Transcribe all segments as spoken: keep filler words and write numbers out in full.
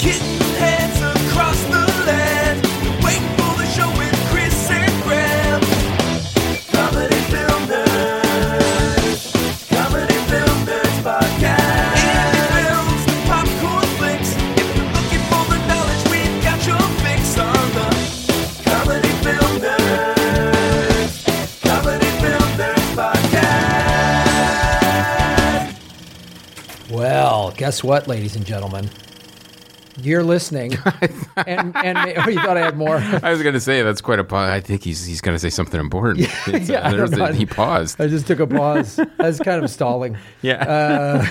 Hitting heads across the land. Waiting for the show with Chris and Graham. Comedy Film Nerds. Comedy Film Nerds Podcast. Indie films, popcorn flicks. If you're looking for the knowledge, we've got your fix on the Comedy Film Nerds. Comedy Film Nerds Podcast. Well, guess what, ladies and gentlemen? You're listening, and and oh, you thought I had more. I was going to say that's quite a pause. I think he's he's going to say something important. It's, yeah, uh, I don't there's know. a- he paused. I just took a pause. I was kind of stalling. Yeah.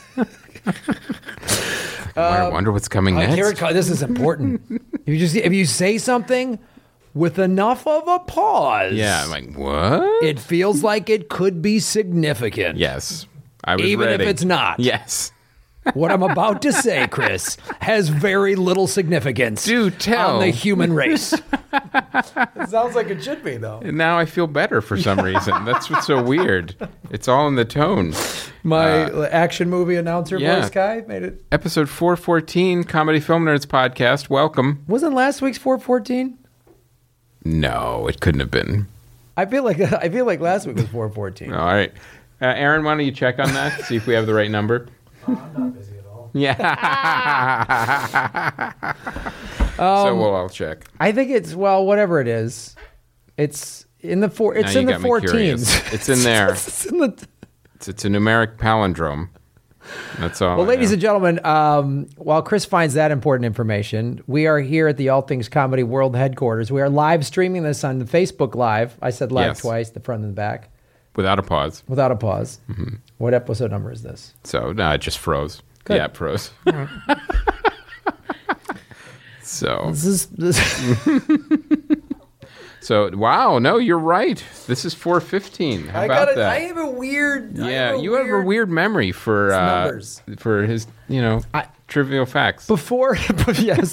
I wonder what's coming Uh, next. here it comes. This is important. If you just if you say something with enough of a pause, Yeah, I'm like, what? it feels like it could be significant. yes. I was Even ready. if it's not. Yes. What I'm about to say, Chris, has very little significance Do tell. on the human race. It sounds like it should be, though. And now I feel better for some reason. That's what's so weird. It's all in the tone. My action movie announcer yeah. voice guy made it. Episode four fourteen, Comedy Film Nerds Podcast. Welcome. Wasn't last week's four fourteen? No, it couldn't have been. I feel like I feel like last week was four fourteen. All right. Uh, Aaron, why don't you check on that? See if we have the right number. I'm not busy at all. Yeah. so we'll all check. I think it's well, whatever it is, it's in the four. It's Now in you the got me fourteens. curious. It's in there. It's in the. It's, it's a numeric palindrome. That's all. Well, I ladies know. and gentlemen, um, while Chris finds that important information, we are here at the All Things Comedy World headquarters. We are live streaming this on the Facebook Live. I said live Yes. twice, the front and the back, Without a pause. without a pause. Mm-hmm. What episode number is this? So, no, it just froze. Good. Yeah, it froze. so, This is this. so wow, no, you're right. This is four fifteen. How I about got that? I have a weird. I yeah, have a you have a weird memory for uh, numbers. for his, you know, I- trivial facts. Before, yes.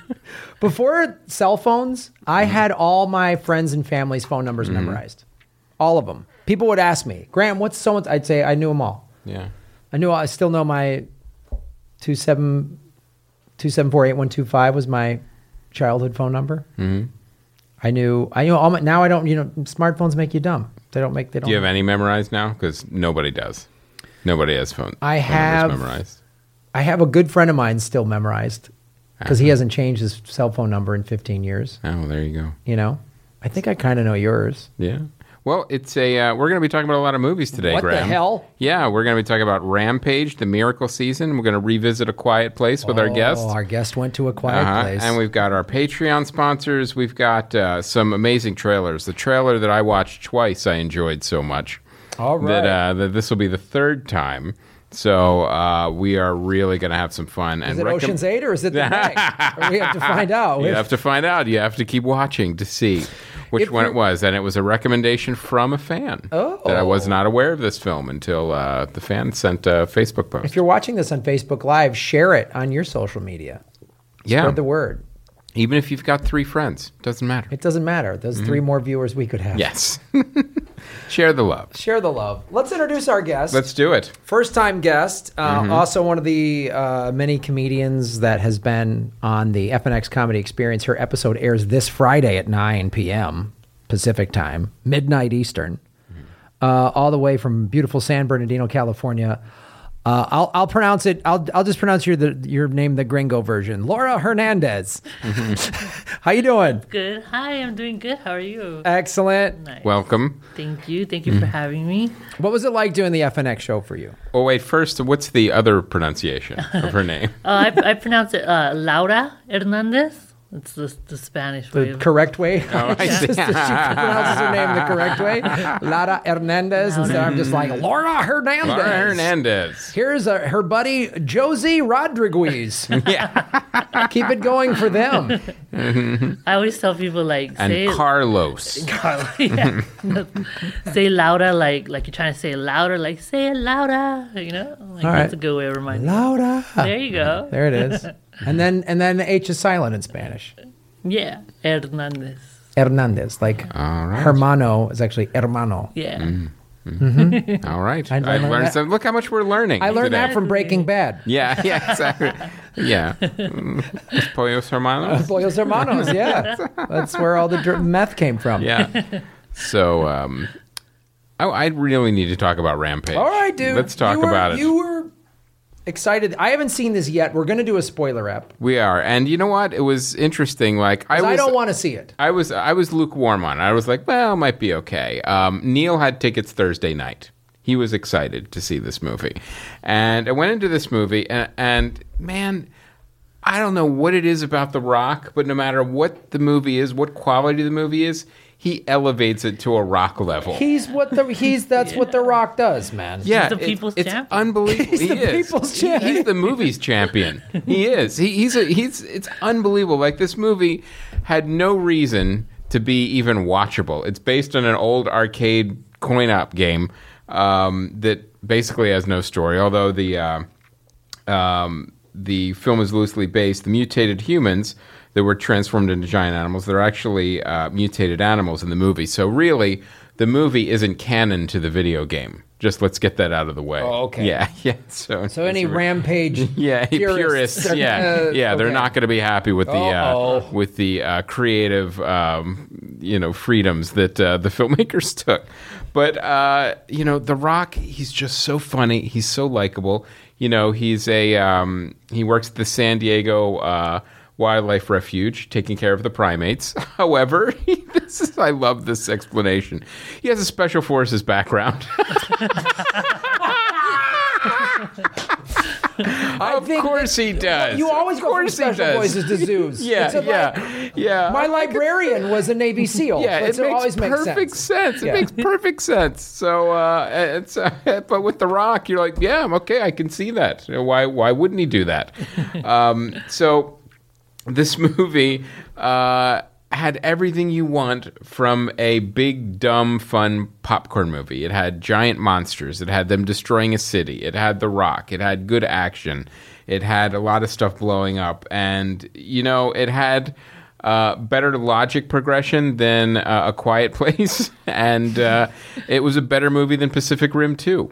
Before cell phones, I Mm-hmm. had all my friends and family's phone numbers memorized. All of them. People would ask me, Graham, what's so and I'd say I knew them all. yeah. I knew I still know my two seven two seven four eight one two five was my childhood phone number. Mm-hmm. I knew I knew all my now I don't you know smartphones make you dumb. They don't make they don't. Do you have any memorized now? Because nobody does. Nobody has phone. I phone numbers have- memorized. I have a good friend of mine still memorized because he Uh-huh. hasn't changed his cell phone number in fifteen years. Oh, there you go. You know, I think I kind of know yours. Yeah. Well, it's a. Uh, we're going to be talking about a lot of movies today, What the Graham. hell? Yeah, we're going to be talking about Rampage, the Miracle Season. We're going to revisit A Quiet Place with our guest. Oh, our guest went to a quiet Uh-huh. place. And we've got our Patreon sponsors. We've got uh, some amazing trailers. The trailer that I watched twice, I enjoyed so much. All right. That, uh, that this will be the third time. So uh, we are really going to have some fun. Is and it recomm- Ocean's Eight or is it the Meg? Or we have to find out. You have to find out. You have to keep watching to see which If one you're- it was. And it was a recommendation from a fan. Oh. That I was not aware of this film until uh, the fan sent a Facebook post. If you're watching this on Facebook Live, share it on your social media. yeah. Spread the word. Even if you've got three friends, doesn't matter. It doesn't matter. There's three more viewers we could have. Mm-hmm. Yes. Share the love. Share the love. Let's introduce our guest. Let's do it. First time guest, uh, Mm-hmm. also one of the uh, many comedians that has been on the F N X Comedy Experience. Her episode airs this Friday at nine p.m. Pacific time, midnight Eastern, Mm-hmm. uh, all the way from beautiful San Bernardino, California. Uh, I'll I'll pronounce it. I'll I'll just pronounce your the, your name the Gringo version. Laura Hernandez. How you doing? Good. Hi, I'm doing good. How are you? Excellent. Nice. Welcome. Thank you. Thank you for having me. What was it like doing the F N X show for you? Oh, wait. First, what's the other pronunciation of her name? Uh, I, I pronounce it uh, Laura Hernandez. It's the, the Spanish way. The of correct way. Oh, I see. she pronounces her name the correct way. Lara Hernandez. Instead, I'm just like Laura Hernandez. Laura Hernandez. Here's uh her buddy Josie Rodriguez. Yeah. Keep it going for them. I always tell people like And say Carlos. Carla, yeah. say louder like like you're trying to say it louder like say it louder. You know, like All that's right. a good way of reminding. Laura. There you go. There it is. And then and then the H is silent in Spanish. Yeah, Hernandez. Hernandez, like All right. hermano is actually hermano. Yeah. Mm. Mm-hmm. All right. I- I I, learned learned that- some. Look how much we're learning. I learned today. that from Breaking Bad. Yeah, yeah, exactly. Yeah. Mm, Los Pollos Hermanos. Pollos Hermanos, yeah. That's where all the dr- meth came from. Yeah. So, um, I, I really need to talk about Rampage. All right, dude. Let's talk You were- about it. You were excited. I haven't seen this yet. We're going to do a spoiler ep. We are, and you know what? It was interesting. Like I 'Cause was, I don't want to see it. I was, I was lukewarm on it. I was like, well, it might be okay. Um, Neil had tickets Thursday night. He was excited to see this movie, and I went into this movie, and, and man, I don't know what it is about The Rock, but no matter what the movie is, what quality the movie is, he elevates it to a Rock level. He's what the he's that's what The Rock does, man. Yeah, the it- people's it's champion. unbelievable. He's he the is. people's He- champion. He's the movie's champion. He is. He, he's a, he's. It's unbelievable. Like this movie had no reason to be even watchable. It's based on an old arcade coin-op game um, that basically has no story. Although the uh, um, the film is loosely based, the mutated humans that were transformed into giant animals, they're actually uh, mutated animals in the movie. So really, the movie isn't canon to the video game. Just let's get that out of the way. Oh, okay. Yeah, yeah. So, So any Rampage yeah, purists, purists, are yeah, gonna- yeah, they're okay. not going to be happy with the uh, Uh-oh. with the uh, creative, um, you know, freedoms that uh, the filmmakers took. But uh, you know, The Rock, he's just so funny. He's so likable. You know, he's a um, he works at the San Diego uh, Wildlife Refuge, taking care of the primates. However, he, this is, I love this explanation. He has a special forces background. I Of think course he does. You always Of go from course he special does. voices to zoos. Yeah, It's a yeah, li- yeah. My librarian was a Navy SEAL. Yeah, That's- it makes always makes perfect sense. sense. It Yeah. makes perfect sense. So, uh, it's uh, but with The Rock, you're like, yeah, okay, I can see that. You know, Why, why wouldn't he do that? um, so, this movie uh, had everything you want from a big, dumb, fun popcorn movie. It had giant monsters. It had them destroying a city. It had The Rock. It had good action. It had a lot of stuff blowing up. And, you know, it had uh, better logic progression than uh, A Quiet Place. and uh, it was a better movie than Pacific Rim two.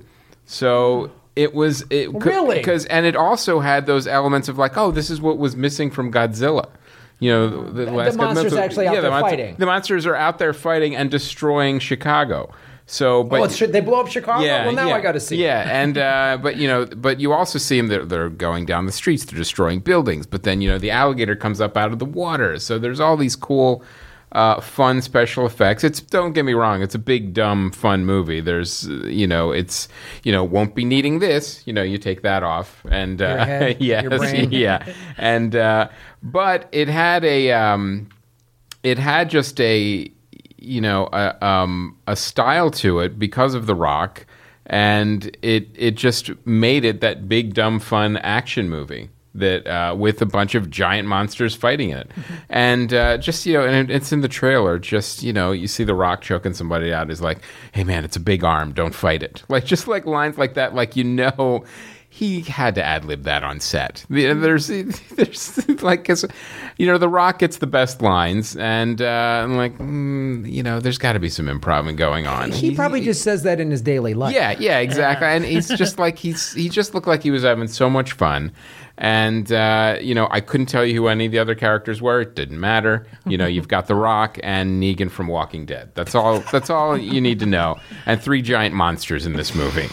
So it was... It, Really? Because, and it also had those elements of like, oh, this is what was missing from Godzilla. You know, the, last monsters Godzilla- actually out the there monster- fighting. The monsters are out there fighting and destroying Chicago. So, but Oh, it's, they blow up Chicago? yeah, well, now yeah, I got to see. Yeah, and uh, but you know, but you also see them. They're, they're going down the streets. They're destroying buildings. But then you know, the alligator comes up out of the water. So there's all these cool, uh, fun special effects. It's don't get me wrong. It's a big, dumb, fun movie. There's uh, you know, it's you know, won't be needing this. You know, you take that off, and uh, Your head, yes, your brain. yeah, and uh, but it had a um, it had just a you know a, um, a style to it because of The Rock, and it it just made it that big dumb fun action movie that uh, with a bunch of giant monsters fighting in it, and uh, just you know, and it, it's in the trailer. Just you know, you see The Rock choking somebody out. Is like, hey man, it's a big arm, don't fight it. Like just like lines like that, like you know. He had to ad lib that on set. The- There's, there's like, 'cause, you know, The Rock gets the best lines, and uh, I'm like, mm, you know, there's got to be some improv going on. He probably just says that in his daily life. yeah, yeah, exactly. And he's just like he's he just looked like he was having so much fun. And uh, you know, I couldn't tell you who any of the other characters were. It didn't matter. You know, you've got The Rock and Negan from Walking Dead. That's all. That's all you need to know. And three giant monsters in this movie.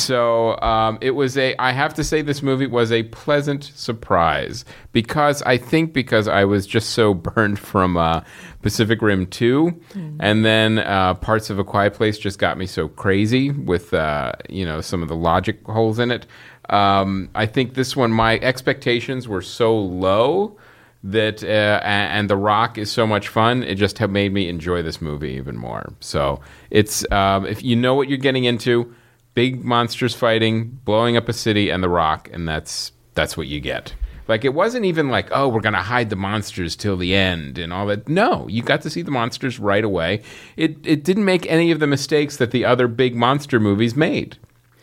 So um, it was a. I have to say, this movie was a pleasant surprise because I think because I was just so burned from uh, Pacific Rim two, and then uh, parts of A Quiet Place just got me so crazy with uh, you know some of the logic holes in it. Um, I think this one, my expectations were so low that, uh, and, and The Rock is so much fun, it just have made me enjoy this movie even more. So it's, um, if you know what you're getting into, big monsters fighting, blowing up a city, and The Rock, and that's that's what you get. Like, it wasn't even like, oh, we're going to hide the monsters till the end and all that. No, you got to see the monsters right away. It it didn't make any of the mistakes that the other big monster movies made.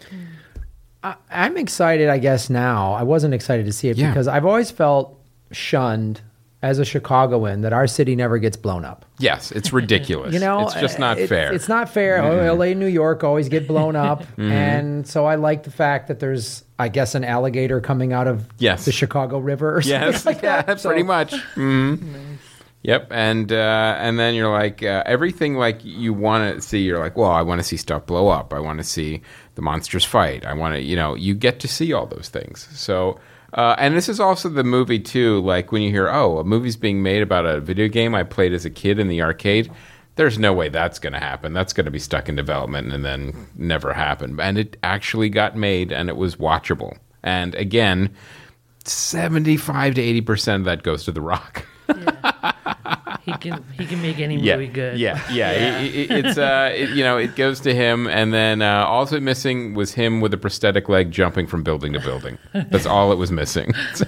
I, I'm excited, I guess, now. I wasn't excited to see it Yeah. because I've always felt shunned as a Chicagoan that our city never gets blown up. Yes, it's ridiculous. You know, it's just not it's, fair. It's not fair. Oh, L A, New York always get blown up, and so I like the fact that there's, I guess, an alligator coming out of Yes. the Chicago River or something Yes, like yeah, that. So- pretty much. Mhm. Yep, and uh, and then you're like uh, everything like you want to see. You're like, well, I want to see stuff blow up. I want to see the monsters fight. I want to, you know, you get to see all those things. So, uh, and this is also the movie too. Like when you hear, oh, a movie's being made about a video game I played as a kid in the arcade. There's no way that's going to happen. That's going to be stuck in development and then never happen. And it actually got made, and it was watchable. And again, seventy-five to eighty percent of that goes to The Rock. He can he can make any Yeah, movie good. yeah, yeah. Yeah. It, it, it's uh, it, you know, it goes to him, and then uh, also missing was him with a prosthetic leg jumping from building to building. That's all it was missing. So,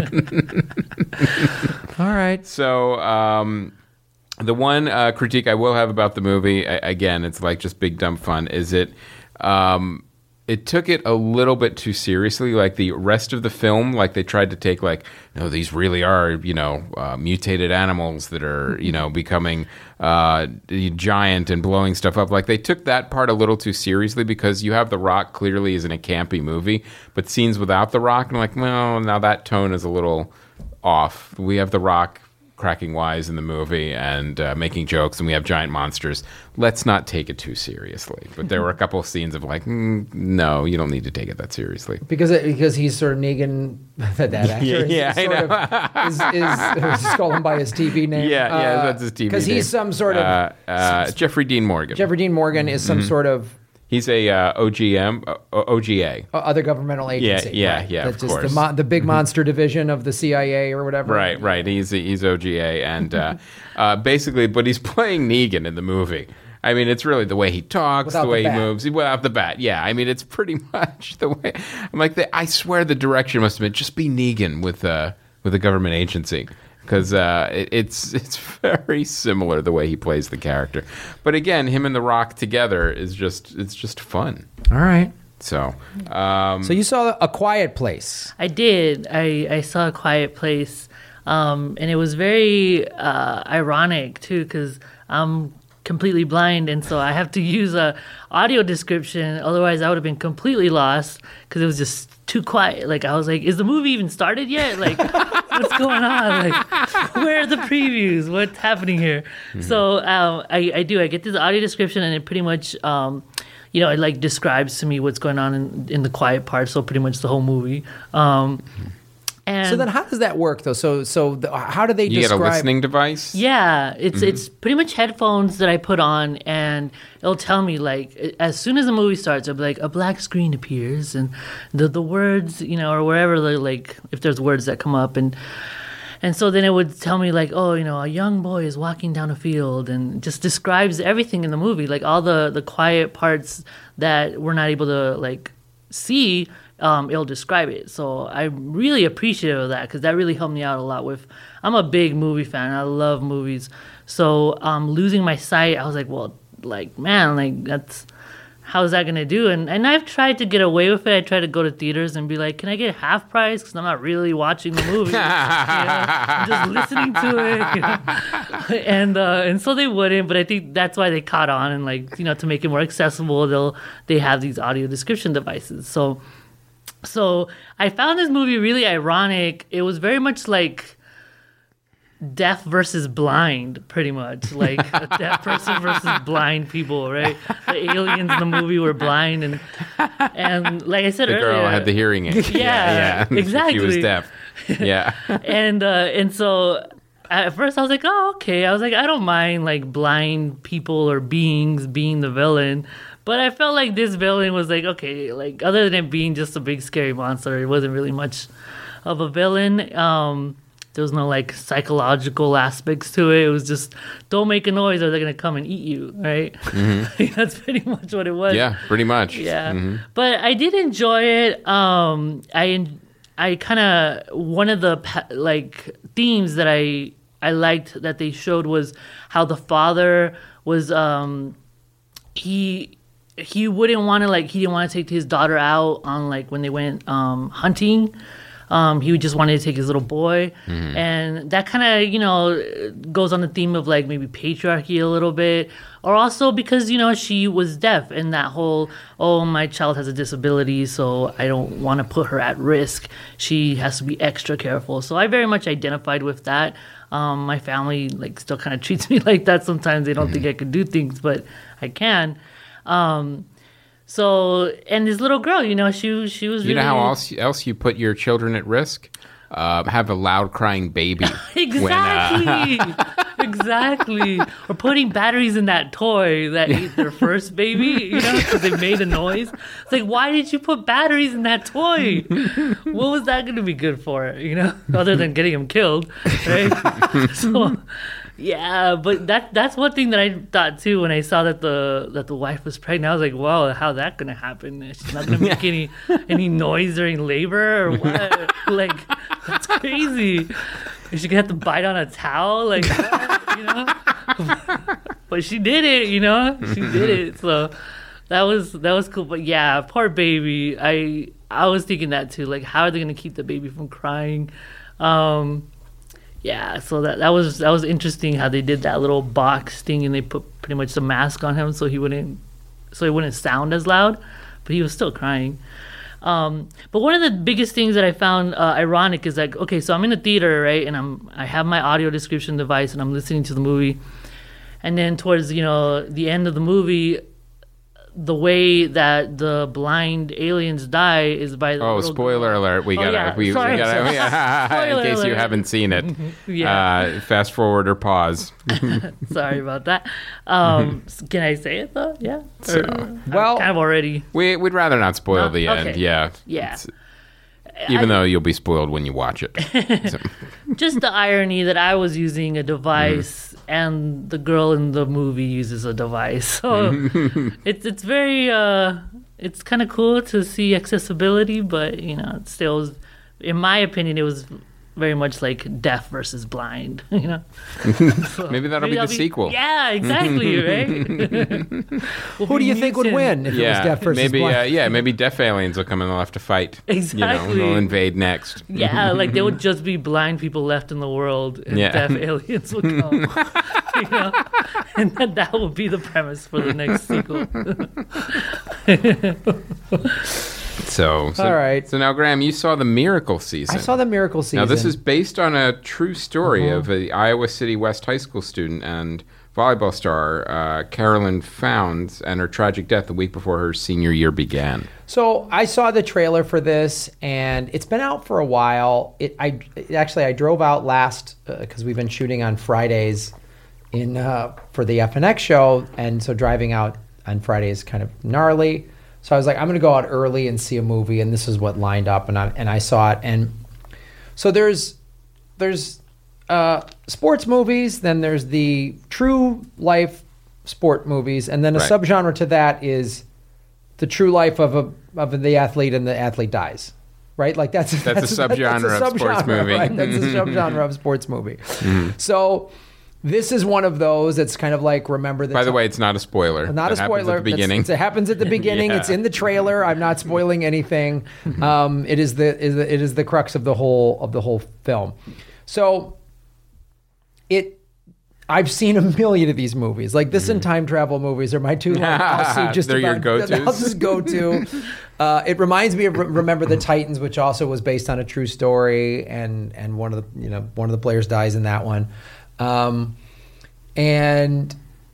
All right. so um, the one uh, critique I will have about the movie, a- again, it's like just big dumb fun. Is it? Um, It took it a little bit too seriously, like the rest of the film. Like they tried to take, like, no, these really are, you know, uh, mutated animals that are, you know, becoming uh, giant and blowing stuff up. Like they took that part a little too seriously because you have The Rock clearly is in a campy movie, but scenes without The Rock, and I'm like, well, now that tone is a little off. We have The Rock cracking wise in the movie and uh, making jokes, and we have giant monsters. Let's not take it too seriously. But there were a couple of scenes of like, mm, no, you don't need to take it that seriously. Because it, because he's sort of Negan, that actor Yeah, is, yeah, is I sort of is, is, is call him by his T V name. Yeah, yeah, that's his T V Because name. he's some sort of Uh, uh, Jeffrey Dean Morgan. Jeffrey Dean Morgan is some sort of He's a uh, O G M, uh, O G A. uh, other governmental agency. yeah, right? yeah, That's of just course. the mo- the big monster division of the C I A or whatever. Right, right. He's he's O G A, and uh, uh, basically, but he's playing Negan in the movie. I mean, it's really the way he talks, Without the the way he bat. moves, without the bat. Yeah, I mean, it's pretty much the way. I'm like, the, I swear, the direction must have been just be Negan with uh, with a government agency. Because uh, it, it's it's very similar the way he plays the character, but again, him and The Rock together is just it's just fun. All right. So, um, So you saw A Quiet Place. I did. I, I saw A Quiet Place, um, and it was very uh, ironic too, because I'm completely blind, and so I have to use a audio description. Otherwise, I would have been completely lost because it was just too quiet. Like I was like, "Is the movie even started yet? Like, what's going on? Like, where are the previews? What's happening here?" So um, I, I do. I get this audio description, and it pretty much. Um, You know, it like describes to me what's going on in, in the quiet part, so pretty much the whole movie. Um, and So then, how does that work though? So so the, how do they you describe? get a listening device. yeah, it's it's pretty much headphones that I put on, and it'll tell me like as soon as the movie starts, it'll be like a black screen appears, and the the words, you know, or wherever the, like if there's words that come up, and and so then it would tell me like, oh, you know, a young boy is walking down a field, and just describes everything in the movie, like all the the quiet parts that we're not able to like see. Um, it'll describe it. So I'm really appreciative of that because that really helped me out a lot with, I'm a big movie fan. I love movies. So um, losing my sight, I was like, well, like, man, like that's, how's that going to do? And and I've tried to get away with it. I try to go to theaters and be like, can I get half price? Because I'm not really watching the movie. You know? I'm just listening to it. You know? And uh, and so they wouldn't, but I think that's why they caught on and like, you know, to make it more accessible, they'll they have these audio description devices. So So I found this movie really ironic. It was very much like deaf versus blind, pretty much. Like a deaf person versus blind people, right? The aliens in the movie were blind, and and like I said The earlier, girl had the hearing aid. Yeah, She was exactly. deaf. Yeah. and uh, and so at first I was like, oh, okay. I was like, I don't mind like blind people or beings being the villain. But I felt like this villain was like, okay, like other than being just a big scary monster, it wasn't really much of a villain. Um, there was no like psychological aspects to it. It was just, don't make a noise or they're going to come and eat you, right? Mm-hmm. That's pretty much what it was. Yeah, pretty much. Yeah. Mhm. But I did enjoy it. Um, I I kind of, one of the pa- like themes that I I liked that they showed was how the father was, um, he he wouldn't want to like he didn't want to take his daughter out on like when they went um hunting Um, he just wanted to take his little boy, and that kind of you know goes on the theme of like maybe patriarchy a little bit, or also because you know she was deaf, and that whole oh my child has a disability, so I don't want to put her at risk. She has to be extra careful. So I very much identified with that. Um, my family like still kind of treats me like that sometimes. They don't think I can do things, but I can. Um, So, and this little girl, you know, she she was. You really, know how else else you put your children at risk? Uh, have a loud crying baby. Exactly, When, uh, exactly. Or putting batteries in that toy that ate their first baby, you know, because it made a noise. It's like, why did you put batteries in that toy? What was that going to be good for? You know, other than getting him killed, right? So. Yeah, but that that's one thing that I thought too when I saw that the that the wife was pregnant. I was like, "Wow, how's that gonna happen? She's not gonna make any any noise during labor or what? Like, that's crazy. Is she gonna have to bite on a towel? Like, what? You know?" But she did it. You know, she did it. So that was that was cool. But yeah, poor baby. I I was thinking that too. Like, how are they gonna keep the baby from crying? Um, Yeah, so that that was that was interesting how they did that little box thing and they put pretty much the mask on him so he wouldn't so he wouldn't sound as loud, but he was still crying. Um, but one of the biggest things that I found uh, ironic is like, okay, so I'm in the theater, right, and I'm I have my audio description device and I'm listening to the movie, and then towards you know the end of the movie, the way that the blind aliens die is by the oh, little spoiler girl. alert! We Oh, gotta, yeah. we, Sorry, we gotta, sorry. yeah, in Spoiler case you alert. haven't seen it. Yeah. Uh, fast forward or pause. Sorry about that. Um, s- can I say it though? Yeah. So- Or- I'm Well- kind of already. We, we'd rather not spoil No? the end. Okay. Yeah, Yeah. It's- even I- though you'll be spoiled when you watch it. So- Just the irony that I was using a device and the girl in the movie uses a device. So it's it's very uh, it's kind of cool to see accessibility, but you know, it still, in my opinion, it was very much like deaf versus blind. You know. So Maybe that'll be the sequel. Yeah, exactly. Right. We'll Who be do you think would mutant. win if it was yeah, deaf versus maybe. blind? Uh, yeah, maybe deaf aliens will come and they'll have to fight. Exactly. You know, they'll invade next. Yeah, like there would just be blind people left in the world, and Yeah. deaf aliens would come. You know, and then that would be the premise for the next sequel. So, so, All right. So now, Graham, you saw the Miracle season. I saw the Miracle season. Now, this is based on a true story Uh-huh. of the Iowa City West High School student and volleyball star uh, Carolyn Founds and her tragic death the week before her senior year began. So I saw the trailer for this, and it's been out for a while. It, I it, actually I drove out last because we've been shooting on Fridays in uh, for the F N X show, and so driving out on Friday is kind of gnarly. So I was like, I'm going to go out early and see a movie, and this is what lined up, and I and I saw it, and so there's there's uh, sports movies, then there's the true life sport movies, and then a Right. subgenre to that is the true life of a of the athlete, and the athlete dies, right? Like that's That's a subgenre of sports movie. right? That's a subgenre of sports movie. So this is one of those that's kind of like remember the. By the Ti- way, it's not a spoiler. not That a happens spoiler. at the beginning. That's- it happens at the beginning. Yeah. It's in the trailer. I'm not spoiling anything. Um, it is the is the, it is the crux of the whole of the whole film. So it. I've seen a million of these movies. Like this and time travel movies are my two. Like, I'll see just They're your about, go-tos? I'll just go to. Uh, it reminds me of Re- Remember the Titans, which also was based on a true story, and and one of the you know one of the players dies in that one, um, and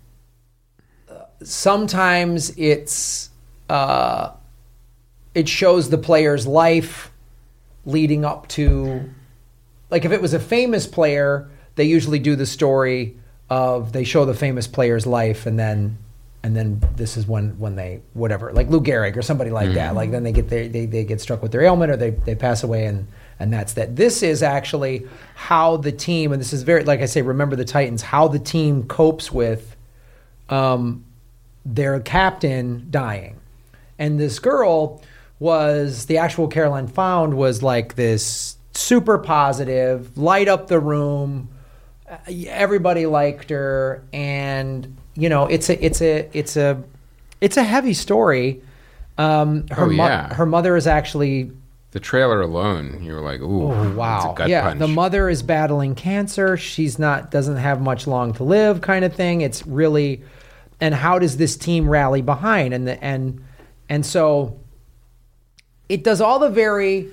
sometimes it's uh, it shows the player's life leading up to, like if it was a famous player, they usually do the story of they show the famous player's life, and then and then this is when when they whatever, like Lou Gehrig or somebody like that, like then they get their, they they get struck with their ailment, or they they pass away, and and that's that. This is actually how the team, and this is very, like I say, Remember the Titans, how the team copes with um, their captain dying. And this girl was, the actual Caroline Found was like this super positive, light up the room. Uh, Everybody liked her, and you know, it's a it's a it's a it's a heavy story. Um, her Oh, mo- yeah. her mother is actually The trailer alone, you were like, "Ooh, Oh, wow. that's a gut Yeah, punch." the mother is battling cancer. She's not doesn't have much long to live, kind of thing. It's really, and how does this team rally behind? And the and and so it does all the very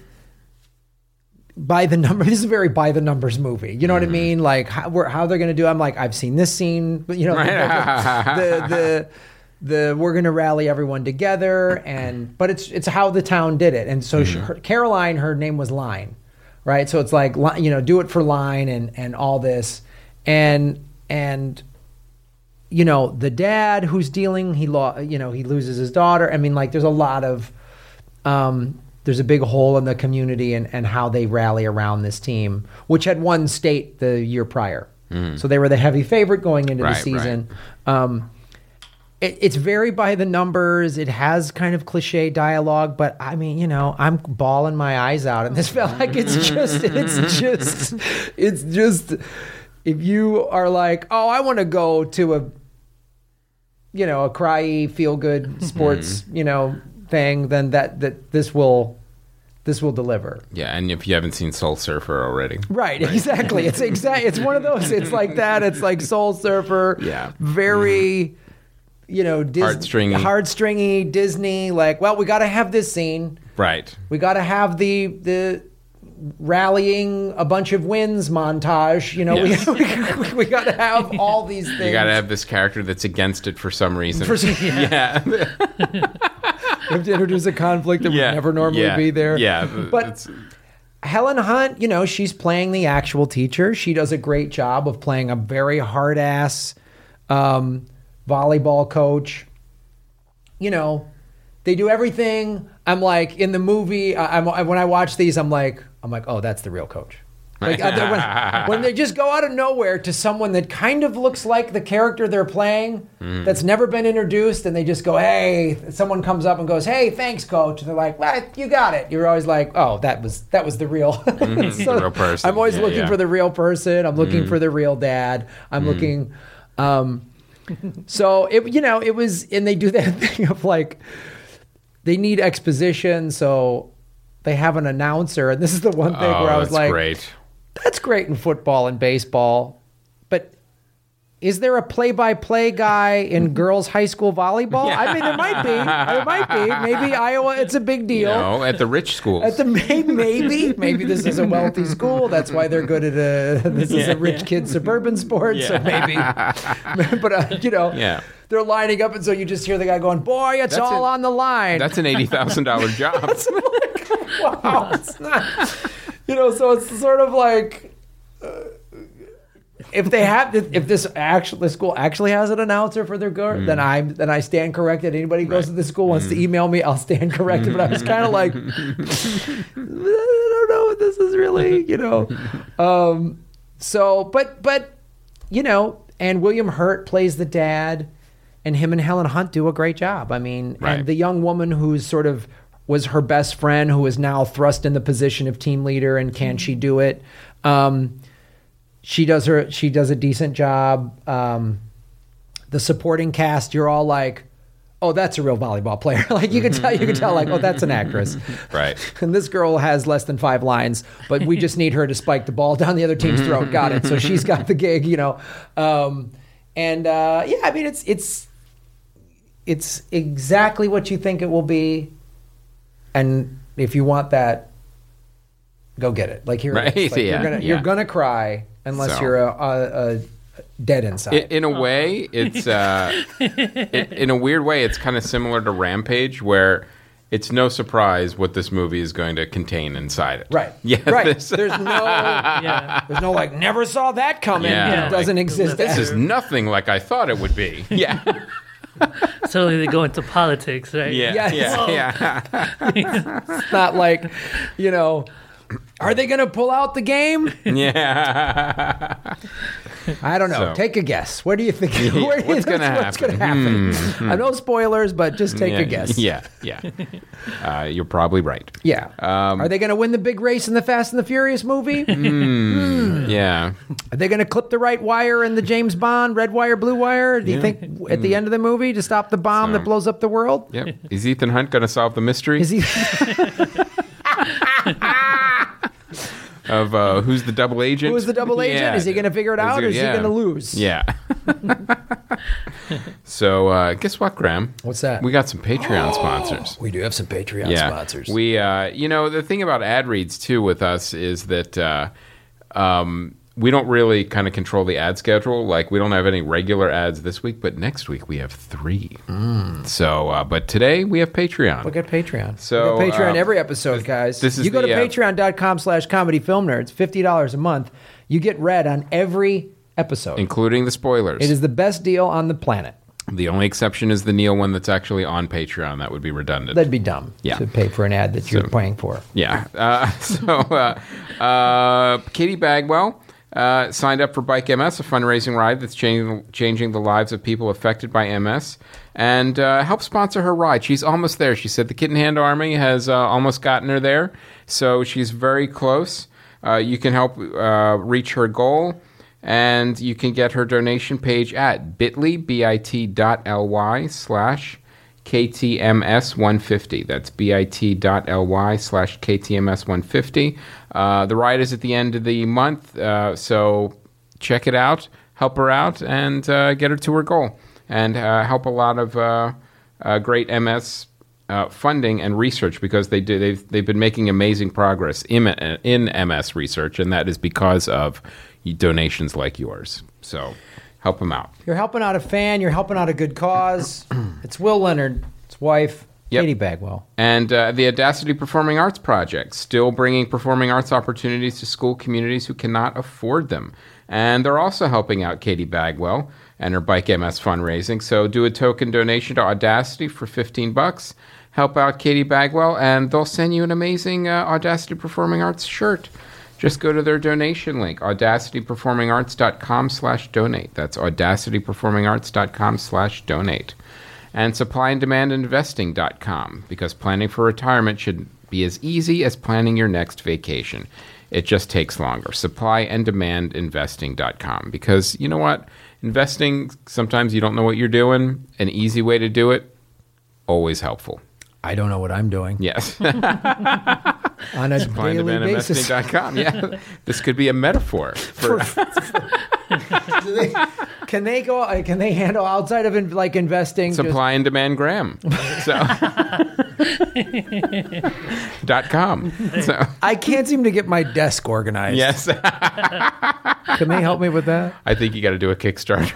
by the number. This is a very by the numbers movie. You know what I mean? Like how we're, how they're going to do. I'm like, I've seen this scene. But you know, the, the the the we're going to rally everyone together, and but it's it's how the town did it. And so she, her, Caroline, her name was Line, right? So it's like, you know, do it for Line and and all this, and and you know, the dad who's dealing, he lo- you know, he loses his daughter. I mean, like, there's a lot of um there's a big hole in the community and, and how they rally around this team, which had won state the year prior. So they were the heavy favorite going into Right, the season. Um, it, it's very by the numbers. It has kind of cliche dialogue, but I mean, you know, I'm bawling my eyes out, and this felt like it's just, it's just, it's just. If you are like, oh, I want to go to a, you know, a cry, feel good sports, you know, thing, then that that this will, this will deliver. Yeah, and if you haven't seen Soul Surfer already, Right, exactly. It's exact. It's one of those. It's like that. It's like Soul Surfer. Yeah. Very, you know, Dis- Heartstringy. Heartstringy Disney. Like, well, we got to have this scene. right? We got to have the the rallying a bunch of wins montage. You know, Yes. we we, we got to have all these things. You got to have this character that's against it for some reason. For some- yeah, We have to introduce a conflict that yeah, would never normally yeah, be there. Yeah, But it's, Helen Hunt, you know, she's playing the actual teacher. She does a great job of playing a very hard ass um, volleyball coach. You know, they do everything. I'm like, in the movie, I, I'm, I, when I watch these, I'm like, I'm like, oh, that's the real coach. Like uh, when, when they just go out of nowhere to someone that kind of looks like the character they're playing, that's never been introduced, and they just go, "Hey," someone comes up and goes, "Hey, thanks, coach." And they're like, "Well, you got it." You're always like, "Oh, that was that was the real, So the real person. I'm always Yeah, looking yeah. for the real person. I'm looking for the real dad. I'm looking. Um, so it, you know, it was, and they do that thing of like, they need exposition, so they have an announcer, and this is the one thing oh, where I was that's like, great. that's great in football and baseball, but is there a play-by-play guy in girls' high school volleyball? I mean, there might be. There might be. Maybe Iowa, it's a big You deal. know, at the rich schools. At the maybe, maybe, maybe this is a wealthy school. That's why they're good at a. This is a rich kid suburban sport. So maybe, but uh, you know, Yeah. they're lining up, and so you just hear the guy going, "Boy, it's That's all an- on the line." That's an eighty thousand dollar job. Wow, it's not. You know, so it's sort of like. Uh, if they have, if this actually, the school actually has an announcer for their girl, then I then I stand corrected. Anybody who goes to the school wants to email me, I'll stand corrected. But I was kind of like, I don't know if this is really, you know. Um, so, but but you know, and William Hurt plays the dad, and him and Helen Hunt do a great job. I mean, Right. and the young woman who's sort of was her best friend, who is now thrust in the position of team leader, and can she do it? Um, She does her. She does a decent job. Um, the supporting cast, you're all like, "Oh, that's a real volleyball player." Like you can tell. You can tell. Like, "Oh, that's an actress." Right. And this girl has less than five lines, but we just need her to spike the ball down the other team's throat. Got it. So she's got the gig, you know. Um, and uh, yeah, I mean, it's it's it's exactly what you think it will be. And if you want that, go get it. Like here, it is. Right, Like, you're yeah, gonna yeah. you're gonna cry unless So. you're a, a, a dead inside. I- in a way, it's uh, i- in a weird way, it's kind of similar to Rampage, where it's no surprise what this movie is going to contain inside it. Right. Yeah. Right. This, There's no. Yeah. There's no like never saw that coming. Yeah, It doesn't like, exist. this as- is nothing like I thought it would be. Yeah. So they go into politics, right? Yeah. Yes. Yeah. Yeah. not like, you know, are they going to pull out the game? Yeah. I don't know. So- Take a guess. What do you think? Yeah, where do you what's think- gonna what's gonna happen? happen? I know spoilers, but just take yeah. a guess. Yeah. Yeah. Uh, you're probably right. Yeah. Um, Are they going to win the big race in the Fast and the Furious movie? Yeah. Are they going to clip the right wire in the James Bond red wire, blue wire? Do you Yeah. think at the end of the movie to stop the bomb So- that blows up the world? Yep. Is Ethan Hunt going to solve the mystery? Is he? of uh, who's the double agent. Who is the double agent? Yeah. Is he going to figure it out, or is yeah. he going to lose? Yeah. So uh, guess what, Graham? What's that? We got some Patreon sponsors. We do have some Patreon Yeah. sponsors. We, uh, you know, the thing about ad reads too with us is that uh, um, we don't really kind of control the ad schedule. Like, we don't have any regular ads this week, but next week we have three. So, uh, but today we have Patreon. Look at Patreon. So, Look at Patreon um, every episode, guys. this is you go the, to uh, patreon.com slash comedy film nerds, fifty dollars a month. You get read on every episode. Including the spoilers. It is the best deal on the planet. The only exception is the Neil one that's actually on Patreon. That would be redundant. That'd be dumb Yeah. to pay for an ad that you're So- paying for. Yeah. Uh, so, uh, uh, Katie Bagwell uh, signed up for Bike M S, a fundraising ride that's changing, changing the lives of people affected by M S, and uh, help sponsor her ride. She's almost there. She said the Kitten Hand Army has uh, almost gotten her there, so she's very close. Uh, you can help uh, reach her goal. And you can get her donation page at bit.ly, bit.ly slash KTMS one fifty. That's bit.ly slash KTMS one fifty. Uh, the ride is at the end of the month, uh, so check it out, help her out, and uh, get her to her goal. And uh, help a lot of uh, uh, great M S uh, funding and research, because they do, they've, they've been making amazing progress in, in M S research, and that is because of donations like yours. So help them out. You're helping out a fan. You're helping out a good cause. It's Will Leonard, his wife, Yep. Katie Bagwell. And uh, the Audacity Performing Arts Project, still bringing performing arts opportunities to school communities who cannot afford them. And they're also helping out Katie Bagwell and her Bike M S fundraising. So do a token donation to Audacity for fifteen bucks. Help out Katie Bagwell, and they'll send you an amazing uh, Audacity Performing Arts shirt. Just go to their donation link, audacityperformingarts.com slash donate. That's audacityperformingarts.com slash donate. And supply and demand investing dot com, because planning for retirement should be as easy as planning your next vacation. It just takes longer. supply and demand investing dot com, because you know what? Investing, sometimes you don't know what you're doing. An easy way to do it, always helpful. I don't know what I'm doing Yes. on a supply and daily demand basis. investing dot com. Yeah. This could be a metaphor for Do they- can they go? uh, Can they handle outside of in, like investing? just- supply and demand Graham. So dot com. So I can't seem to get my desk organized. yes. Can they help me with that? I think you got to do a Kickstarter.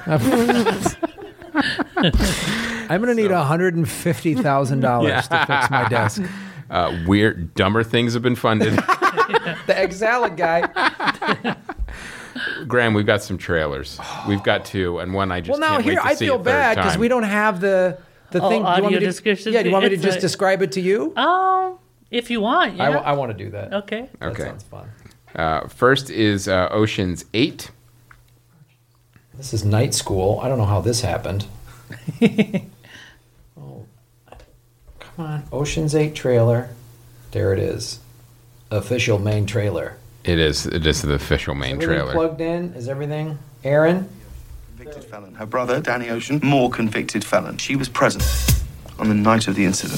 I'm going to need one hundred fifty thousand dollars to fix my desk. Uh, weird, dumber things have been funded. The egg salad guy. Graham, we've got some trailers. We've got two, and one I just Well, now can't here wait to I see feel a third bad because time. we don't have the the Oh, thing. Do you want audio me to- description? Yeah, do you want me to It's just a- describe it to you? Oh, if you want, yeah. I, want to do that. Okay. That Okay. sounds fun. Uh, first is uh, Ocean's Eight. This is night school. I don't know how this happened. Oh, come on. Ocean's eight trailer. There it is. Official main trailer. It is. It is the official main Everything trailer. plugged in? Is everything? Aaron? Convicted felon. Her brother, Danny Ocean, more convicted felon. She was present on the night of the incident.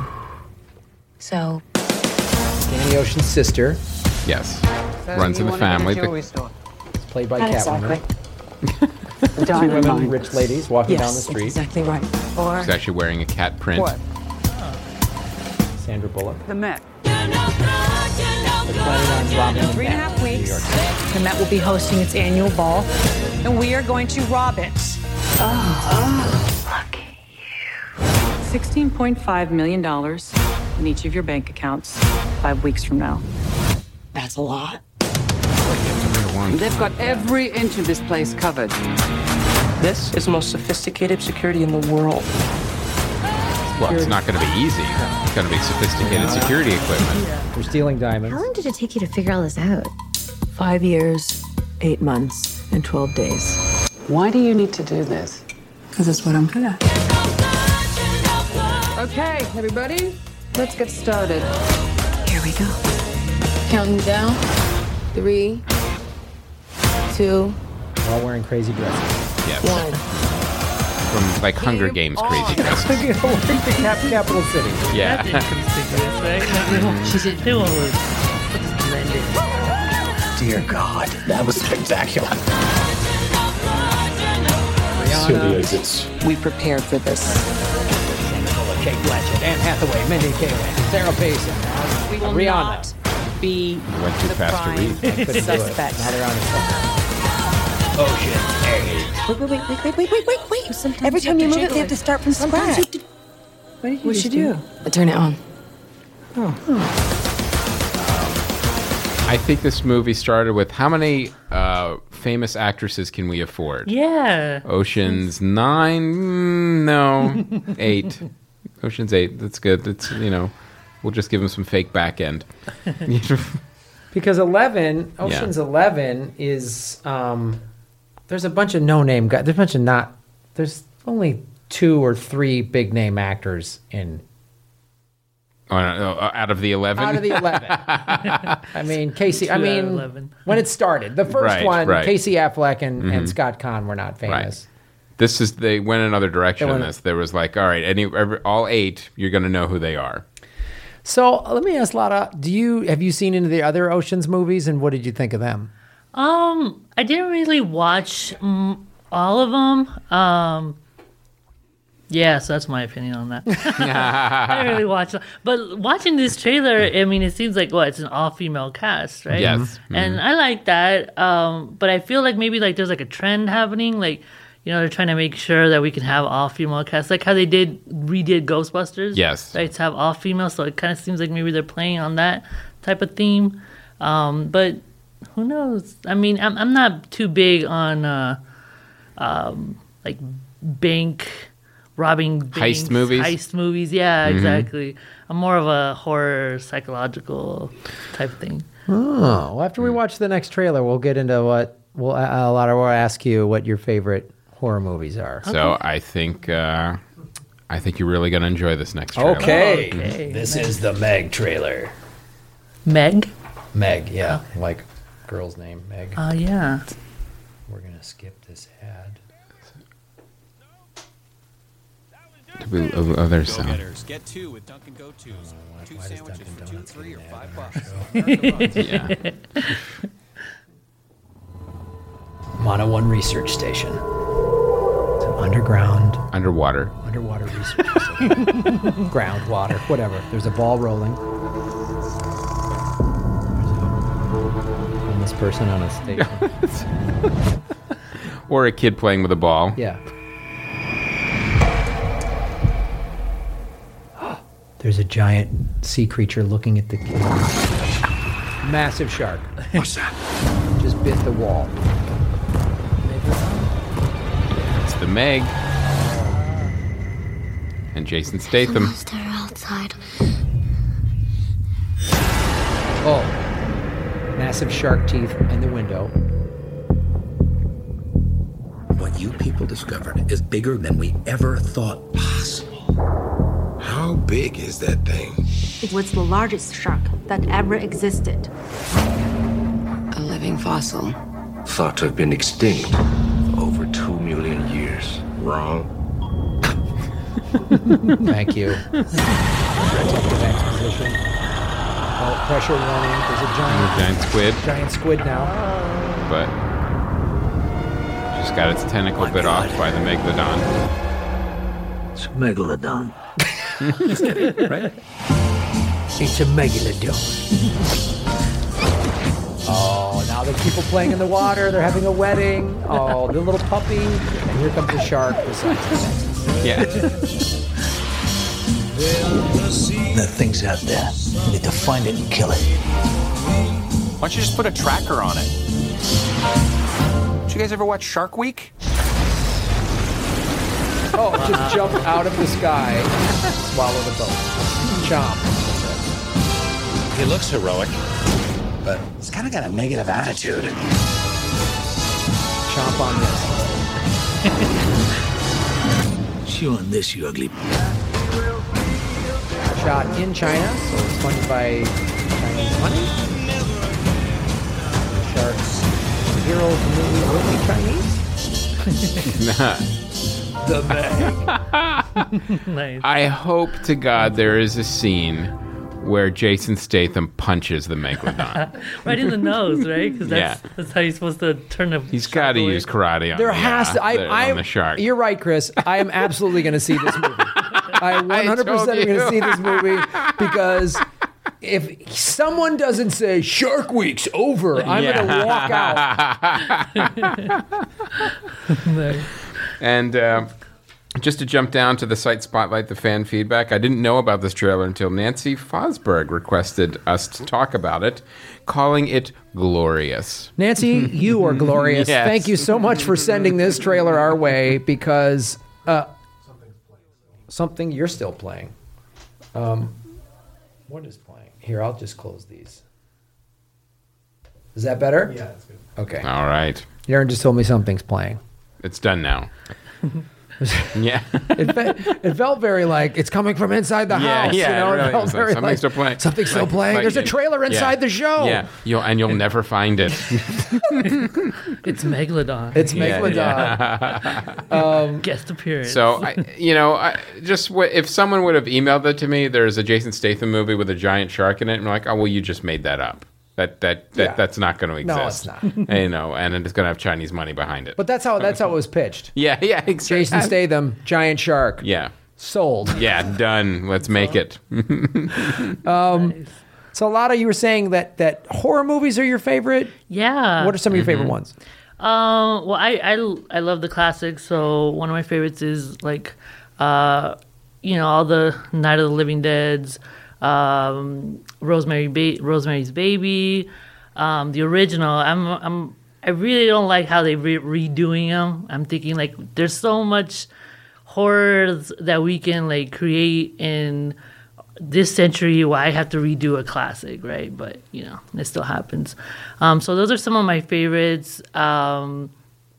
So, Danny Ocean's sister, Yes. Runs in the family. The- played by Not Catwoman. exactly. Two women, rich ladies, walking down the Yes, street. exactly right. Or She's actually wearing a cat print. what? Sandra Bullock. The Met. They're planning on robbing the Three and a Met half in New weeks, York City. the Met will be hosting its annual ball, and we are going to rob it. sixteen point five million dollars in each of your bank accounts five weeks from now. That's a lot. They've got every inch of this place covered. This is the most sophisticated security in the world. Well, it's not going to be easy. It's going to be sophisticated security equipment. They're stealing diamonds. How long did it take you to figure all this out? Five years, eight months, and twelve days. Why do you need to do this? Because it's what I'm good at. Okay, everybody, let's get started. Here we go. Counting down. Three, two, They're all wearing crazy dresses. Yes. one. From like Hunger Games crazy dresses. You know, like the cap- capital city. Yeah. That's inconspicuous, right? Like, She's in. they won't lose. Blended. Dear God, that was spectacular. Rihanna, exits. We prepared for this. Nicola, Kate Blanchett, Anne Hathaway, Mindy Kaling, Sarah Payson, We will Rihanna. not be Went too the fast to prime read. I couldn't do it. suspect. Now they're on it. Ocean eight. Wait, wait, wait, wait, wait, wait, wait, wait. Every time you move it, they have to start from scratch. What did you What'd you do? Turn it on. I think this movie started with how many uh, famous actresses can we afford? Yeah. Ocean's nine? Mm, no, eight. Ocean's eight. That's good. That's you know, we'll just give him some fake back end. Because eleven, Ocean's Eleven is um, there's a bunch of no name guys. There's a bunch of not. There's only two or three big name actors in Oh, no, no, out of the eleven. out of the eleven. I mean Casey. I Two out of mean eleven. when it started, the first Right, one, right. Casey Affleck and, Mhm. and Scott Conn were not famous. Right. This is they went another direction They in went- this. There was like, all right, any every, all eight, you're going to know who they are. So let me ask Lara, do you have you seen any of the other Ocean's movies and what did you think of them? Um, I didn't really watch mm, all of them. Um, yeah, so that's my opinion on that. I didn't really watch them. But watching this trailer, I mean, it seems like, what, it's an all-female cast, right? Yes. And Mhm. I like that. Um, but I feel like maybe like there's like a trend happening. Like, you know, they're trying to make sure that we can have all-female cast. Like how they did, redid Ghostbusters. Yes. Right, to have all-female. So it kind of seems like maybe they're playing on that type of theme. Um, but who knows? I mean, I'm, I'm not too big on uh, um, like bank robbing banks, Heist movies? Heist movies, yeah, Mhm. exactly. I'm more of a horror, psychological type thing. Oh, well, after we watch the next trailer, we'll get into what we'll a lot of will ask you what your favorite horror movies are. So I think uh, I think you're really going to enjoy this next trailer. Okay. Okay. This is the Meg trailer. Meg? Meg, yeah, like girl's name, Meg. Oh, yeah. We're gonna skip this ad. We- Oh, oh, there's sound. Go-getters, get two with Dunkin' Go-Tos. Two why does sandwiches Dunkin' for two, Donuts three, or get an five ad bucks. Yeah. Mono One Research Station. It's an underground, Underwater. underwater research station. Groundwater, whatever. There's a ball rolling. There's a homeless person on a station. Or a kid playing with a ball. Yeah. There's a giant sea creature looking at the kid. Massive shark. What's that? Just bit the wall. It's the Meg. And Jason Statham. outside. Oh. Massive shark teeth in the window. What you people discovered is bigger than we ever thought possible. How big is that thing? It was the largest shark that ever existed. A living fossil. Thought to have been extinct for over two million years. Wrong. Thank you. Next position. Oh, pressure warning. There's a giant, Giant squid. giant squid now. But just got its tentacle bit off by the Megalodon. It's a megalodon. Right? It's a megalodon. Oh, now there's people playing in the water. They're having a wedding. Oh, the little puppy. And here comes the shark. Yeah. That thing's out there. We need to find it and kill it. Why don't you just put a tracker on it? Did you guys ever watch Shark Week? Oh, just jump out of the sky, swallow the boat. Chomp. He looks heroic, but he's kind of got a negative attitude. Chomp on this. Chew on this, you ugly. Shot in China, so it's funded by Chinese money. The sharks. The hero of the movie will be Chinese. The Meg. Nice. I hope to God there is a scene where Jason Statham punches the megalodon. Right in the nose, right? Because that's, Yeah. that's how you're supposed to turn a He's got to use karate on, There the, has uh, to. I, the, I, on the shark. You're right, Chris. I am absolutely going to see this movie. I one hundred percent am going to you. see this movie because if someone doesn't say Shark Week's over, I'm Yeah. going to walk out. And uh, just to jump down to the site Spotlight, the fan feedback, I didn't know about this trailer until Nancy Fosberg requested us to talk about it, calling it glorious. Nancy, you are glorious. Yes. Thank you so much for sending this trailer our way because uh, something you're still playing. Um, what is playing? Here, I'll just close these. Is that better? Yeah, that's good. Okay. All right. Aaron just told me something's playing. It's done now. Yeah. it, fe- it felt very like it's coming from inside the Yeah, house. yeah, you know? it really felt is like very something's like, still playing. Something's still Like- playing. like- There's a trailer inside yeah. the show. Yeah, you'll, and you'll never find it. It's Megalodon. It's Yeah, Megalodon. Um, Guest appearance. So, I, you know, I, just w- if someone would have emailed that to me, there's a Jason Statham movie with a giant shark in it, and I'm like, oh, well, you just made that up. That that, that Yeah. that's not going to exist. No, it's not. And, you know, and it's going to have Chinese money behind it. But that's how that's how it was pitched. yeah, yeah, exactly. Jason Statham, giant shark. Yeah, Sold. yeah, done. Let's make it. Um, so a lot of you were saying that that horror movies are your favorite. Yeah. What are some of your favorite ones? Um, well, I, I, I love the classics. So one of my favorites is like, uh, you know, all the Night of the Living Deads, um, Rosemary ba- Rosemary's Baby, um, the original. I'm I'm I really don't like how they re- redoing them. I'm thinking like there's so much horror that we can like create in this century. Why I have to redo a classic, right? But you know, it still happens. Um, so those are some of my favorites. Um,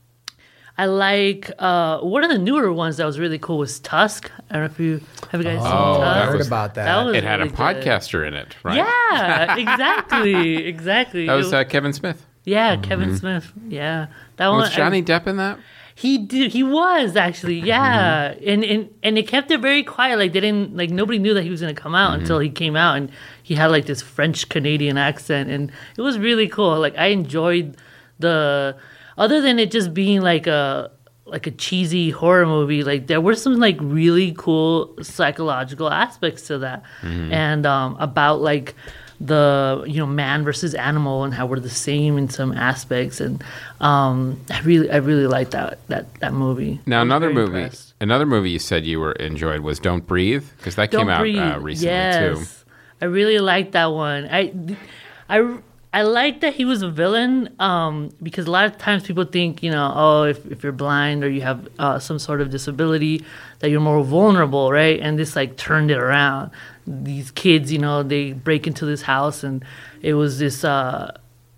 I like uh, one of the newer ones that was really cool was Tusk. I don't know if you have you guys seen Oh, Tusk. that heard was- about that. That was It had really a good. podcaster in it, right? Yeah, exactly, exactly. That was It- uh, Kevin Smith. yeah, Kevin Smith. Yeah, that one. Was Johnny I- Depp in that? He did. He was actually. Yeah, and and and it kept it very quiet. Like they didn't like nobody knew that he was going to come out until he came out, and he had like this French Canadian accent, and it was really cool. Like I enjoyed the, other than it just being like a like a cheesy horror movie. Like there were some like really cool psychological aspects to that, and um, about like the you know man versus animal and how we're the same in some aspects, and um, I really I really like that that that movie. Now I was another very movie, impressed. another movie you said you were enjoyed was Don't Breathe, because that Don't came out Breathe. uh, recently yes. too. I really liked that one. I I I like that he was a villain um, because a lot of times people think, you know, oh, if, if you're blind or you have uh, some sort of disability, that you're more vulnerable, right? And this like turned it around. These kids, you know, they break into this house, and it was this uh,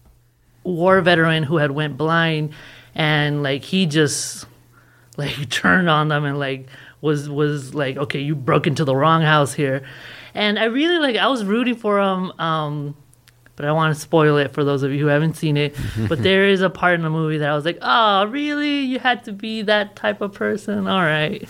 war veteran who had went blind, and like he just like turned on them and like was was like, okay, you broke into the wrong house here. And I really like I was rooting for him. Um, But I don't want to spoil it for those of you who haven't seen it. But there is a part in the movie that I was like, oh, really? You had to be that type of person? All right.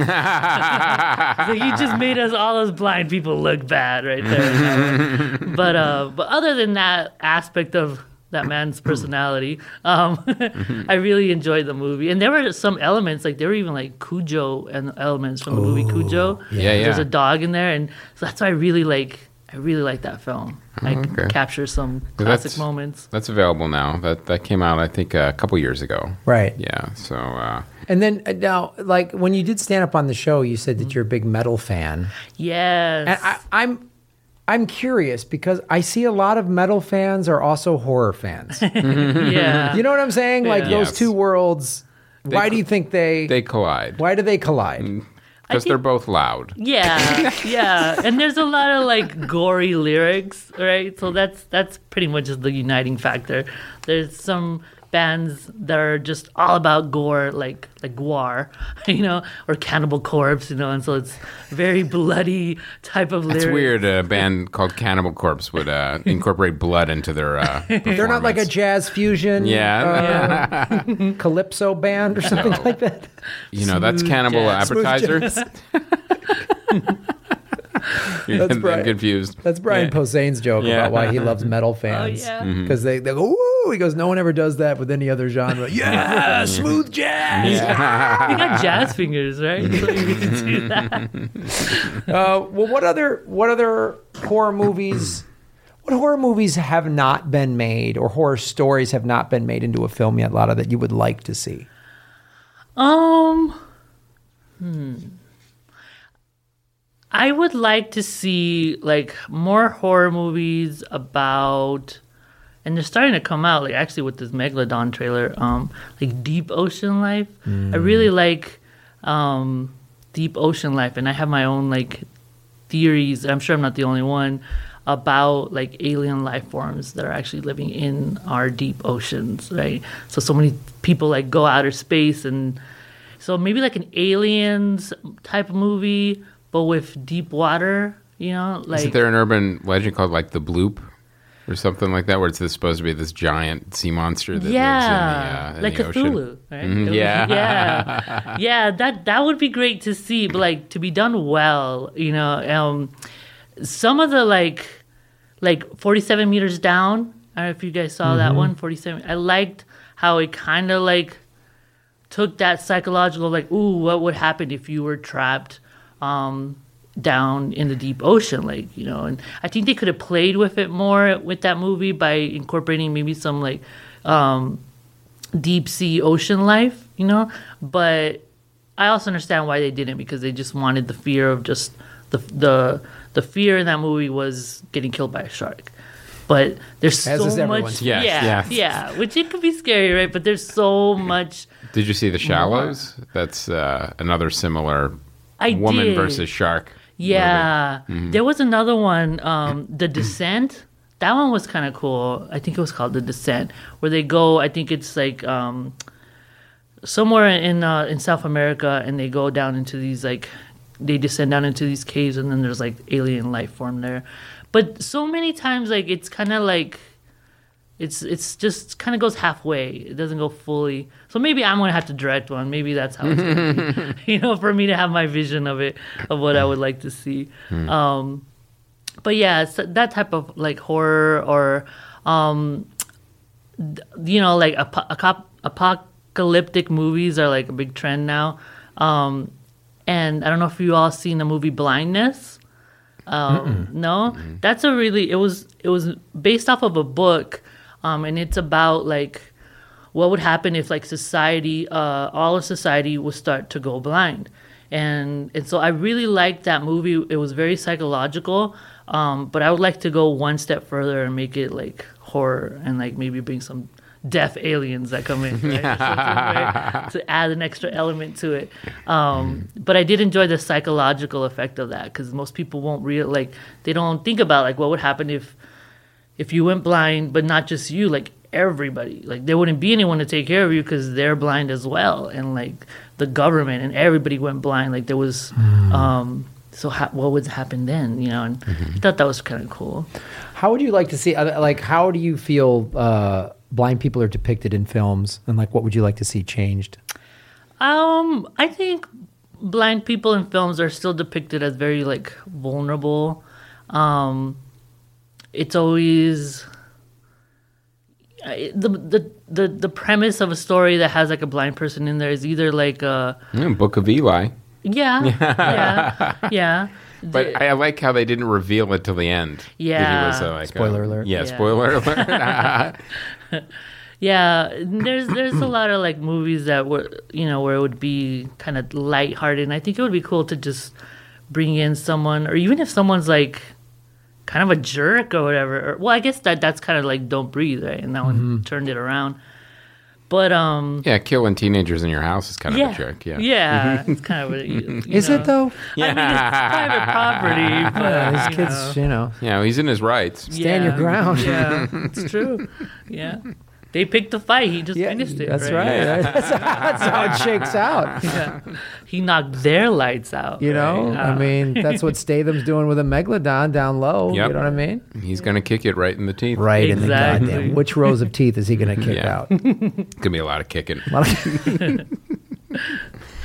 So you just made us, all those blind people, look bad right there. but uh, but other than that aspect of that man's personality, um, I really enjoyed the movie. And there were some elements, like there were even like Cujo and elements from the movie Cujo. Yeah, yeah. There's a dog in there. And so that's why I really like I really like that film. I Oh, okay. capture some So classic that's- moments. That's available now. That that came out, I think, a couple years ago. Right. Yeah. So uh, And then uh, now, like when you did stand up on the show, you said that you're a big metal fan. Yes. And I, I'm I'm curious because I see a lot of metal fans are also horror fans. Yeah. You know what I'm saying? Like Yeah. those Yes. two worlds. They why co- do you think they? they collide Why do they collide? because they're both loud. Yeah, yeah, and there's a lot of like gory lyrics, right? So that's that's pretty much just the uniting factor. There's some bands that are just all about gore, like like Gwar, you know, or Cannibal Corpse, you know, and so it's very bloody type of lyrics. It's weird. A band called Cannibal Corpse would uh, incorporate blood into their. Uh, They're not like a performance. jazz fusion, Yeah. uh, calypso band or something like that. You know, that's Smooth Cannibal jazz. Appetizer. Smooth jazz. That's and, Brian- and confused. That's Brian Yeah. Posehn's joke Yeah. about why he loves metal fans. Oh, yeah. Mhm. Because they, they go, ooh, he goes, no one ever does that with any other genre. Yeah, smooth jazz. You got jazz fingers, right? So you get to do that. Uh, well, what other what other horror movies? What horror movies have not been made, or horror stories have not been made into a film yet, Lotta, that you would like to see? Um, hmm. I would like to see like more horror movies about, and they're starting to come out. Like actually with this Megalodon trailer, um, like Deep Ocean Life. I really like um, Deep Ocean Life, and I have my own like theories. I'm sure I'm not the only one about like alien life forms that are actually living in our deep oceans, right? So so many people like go outer space, and so maybe like an aliens type of movie, but with deep water, you know, like Isn't there an urban legend called like the Bloop or something like that, where it's this, supposed to be this giant sea monster that yeah, lives in the, uh, in like the Cthulhu, ocean? right? Mhm, It would- yeah, yeah, yeah. That that would be great to see, but like to be done well, you know. Um, some of the like, like forty-seven meters down. I don't know if you guys saw that Mhm. one, forty-seven. I liked how it kind of like took that psychological, like, ooh, what would happen if you were trapped um, down in the deep ocean, like, you know. And I think they could have played with it more with that movie by incorporating maybe some like um, deep sea ocean life, you know. But I also understand why they didn't, because they just wanted the fear of just the the the fear in that movie was getting killed by a shark. But there's As so is much, everyone's. Yes, yeah, yes. yeah, which it could be scary, right? But there's so much. Did you see The Shallows? That's uh, another similar I woman did. versus shark. Yeah, movie. Mhm. there was another one, um, The Descent. That one was kind of cool. I think it was called The Descent, where they go. I think it's like um, somewhere in uh, in South America, and they go down into these like they descend down into these caves, and then there's like alien life form there. But so many times, like it's kind of like it's it's just kind of goes halfway. It doesn't go fully. So maybe I'm gonna have to direct one. Maybe that's how it's gonna be. You know, for me to have my vision of it, of what I would like to see. Hmm. Um, but yeah, it's that type of like horror or, um, th- you know, like ap- ap- apocalyptic movies are like a big trend now. Um, and I don't know if you all seen the movie Blindness. Um, no, that's a really it was it was based off of a book, um, and it's about like what would happen if like society, uh, all of society would start to go blind, and and so I really liked that movie. It was very psychological, um, but I would like to go one step further and make it like horror and like maybe bring some deaf aliens that come in, right? Or something, right? To add an extra element to it. Um, but I did enjoy the psychological effect of that, because most people won't real like they don't think about like what would happen if if you went blind, but not just you, like everybody, like there wouldn't be anyone to take care of you because they're blind as well, and like the government and everybody went blind. Like there was, um, so ha- what would happen then? You know, and I thought that was kind of cool. How would you like to see, uh, like, how do you feel uh, blind people are depicted in films, and like, what would you like to see changed? Um, I think blind people in films are still depicted as very like vulnerable. Um, it's always I- the, the the the premise of a story that has like a blind person in there is either like a Yeah, Book of Eli. yeah yeah yeah. But I like how they didn't reveal it till the end. that he Yeah. was, uh, like, Spoiler uh, alert. Yeah, Yeah. spoiler alert. Yeah, there's there's a lot of like movies that were you know where it would be kind of lighthearted, and I think it would be cool to just bring in someone, or even if someone's like kind of a jerk or whatever. Or, well, I guess that that's kind of like Don't Breathe, right? And that one turned it around. But um, Yeah, killing teenagers in your house is kind of yeah, a trick. Yeah. yeah, it's kind of a. You, you Is know. it though? I mean, it's private property, but Yeah, these you kids, know. you know, Yeah, he's in his rights. stand your ground. Yeah, it's true. Yeah, they picked the fight. He just Yeah, finished it. that's right. right. That's, that's how it shakes out. Yeah. He knocked their lights out. You know, right? I Uh, mean, that's what Statham's doing with a megalodon down low. Yep. You know what I mean? He's going to kick it right in the teeth. Right in the Exactly. goddamn. Which rows of teeth is he going to kick Yeah. out? It's going to be a lot of kicking.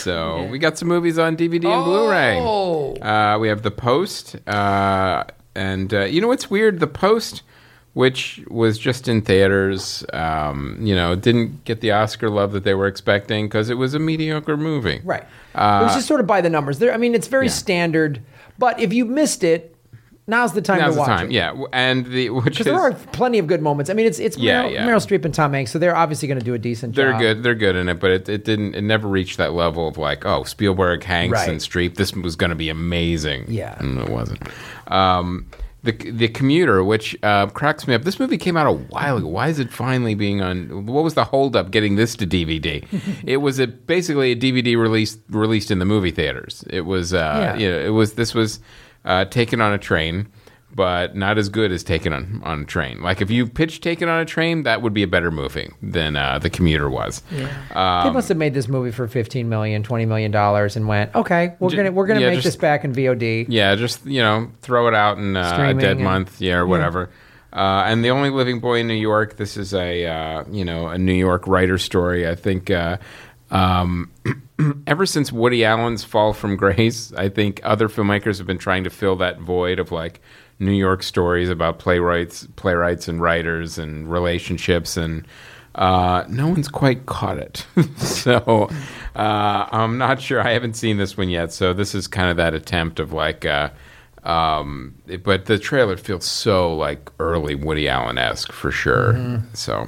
So yeah. we got some movies on D V D and oh. Blu-ray. Uh, we have The Post. Uh, and uh, you know what's weird? The Post, which was just in theaters, um, you know, didn't get the Oscar love that they were expecting because it was a mediocre movie. Right. Uh, it was just sort of by the numbers. There, I mean, it's very yeah. standard. But if you missed it, now's the time now's to watch the time. it. Yeah, and the which is, there are plenty of good moments. I mean, it's it's yeah, Meryl, yeah. Meryl Streep and Tom Hanks, so they're obviously going to do a decent they're job. They're good. They're good in it, but it, it didn't. It never reached that level of like, oh, Spielberg, Hanks, right. and Streep. This was going to be amazing. Yeah, and it wasn't. Um, the the Commuter, which uh, cracks me up. This movie came out a while ago. Why is it finally being on? What was the holdup getting this to D V D? It was a, basically a D V D release released in the movie theaters. It was. Uh, yeah. You know, it was. This was uh, taken on a train. But not as good as Taken on, on a Train. Like, if you pitched Taken on a Train, that would be a better movie than uh, The Commuter was. Yeah. Um, they must have made this movie for fifteen million dollars, twenty million dollars and went, okay, we're going to we're gonna yeah, make just, this back in V O D. Yeah, just, you know, throw it out in uh, a dead and, month, yeah, or whatever. Yeah. Uh, and The Only Living Boy in New York, this is a, uh, you know, a New York writer story. I think... Uh, um, ever since Woody Allen's Fall from Grace, I think other filmmakers have been trying to fill that void of, like, New York stories about playwrights, playwrights and writers and relationships, and uh, no one's quite caught it. so uh, I'm not sure. I haven't seen this one yet. So this is kind of that attempt of like, uh, um, it, but the trailer feels so like early Woody Allen-esque for sure. Mm-hmm. So,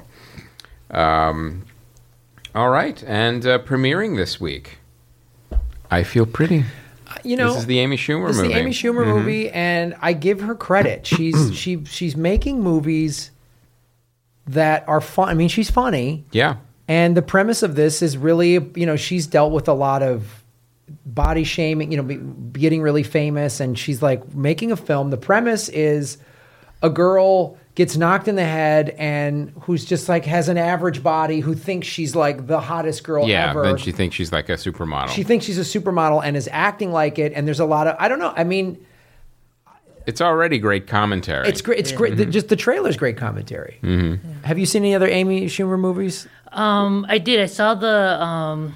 um, all right, and uh, premiering this week, I Feel Pretty. You know, this is the Amy Schumer this movie. This is the Amy Schumer mm-hmm. movie, and I give her credit. She's she she's making movies that are fun. I mean, she's funny. Yeah. And the premise of this is really, you know, she's dealt with a lot of body shaming, you know, be, getting really famous, and she's like making a film. The premise is a girl gets knocked in the head and who's just like has an average body, who thinks she's like the hottest girl yeah, ever. Yeah, then she thinks she's like a supermodel. She thinks she's a supermodel and is acting like it. And there's a lot of, I don't know. I mean, it's already great commentary. It's great. It's yeah. great. Mm-hmm. The, just the trailer's great commentary. Mm-hmm. Yeah. Have you seen any other Amy Schumer movies? Um, I did. I saw the um,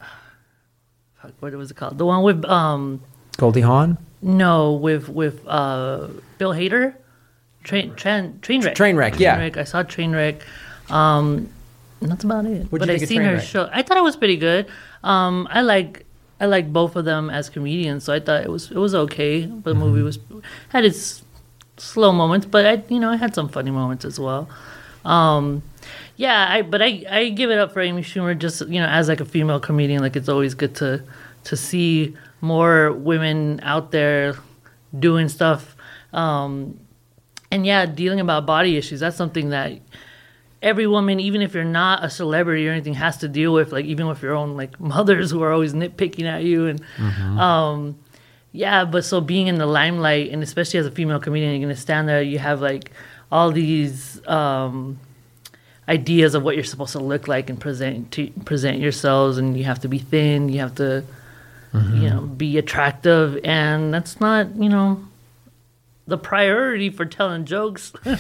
what was it called? The one with um, Goldie Hawn. No, with with uh, Bill Hader. Train, train, Trainwreck. Trainwreck, yeah. Trainwreck. I saw Trainwreck. Um, that's about it. What'd but you I think seen of her Trainwreck? show. I thought it was pretty good. Um, I like I like both of them as comedians, so I thought it was it was okay. The mm-hmm. movie was had its slow moments, but I you know it had some funny moments as well. Um, yeah, I but I, I give it up for Amy Schumer just you know as like a female comedian. Like it's always good to to see more women out there doing stuff. Um, And yeah, dealing about body issues, that's something that every woman, even if you're not a celebrity or anything, has to deal with, like even with your own like mothers who are always nitpicking at you. And mm-hmm. um, yeah, but so being in the limelight, and especially as a female comedian, you're going to stand there, you have like all these um, ideas of what you're supposed to look like and present to, present yourselves, and you have to be thin, you have to, mm-hmm. you know, be attractive, and that's not, you know, the priority for telling jokes, but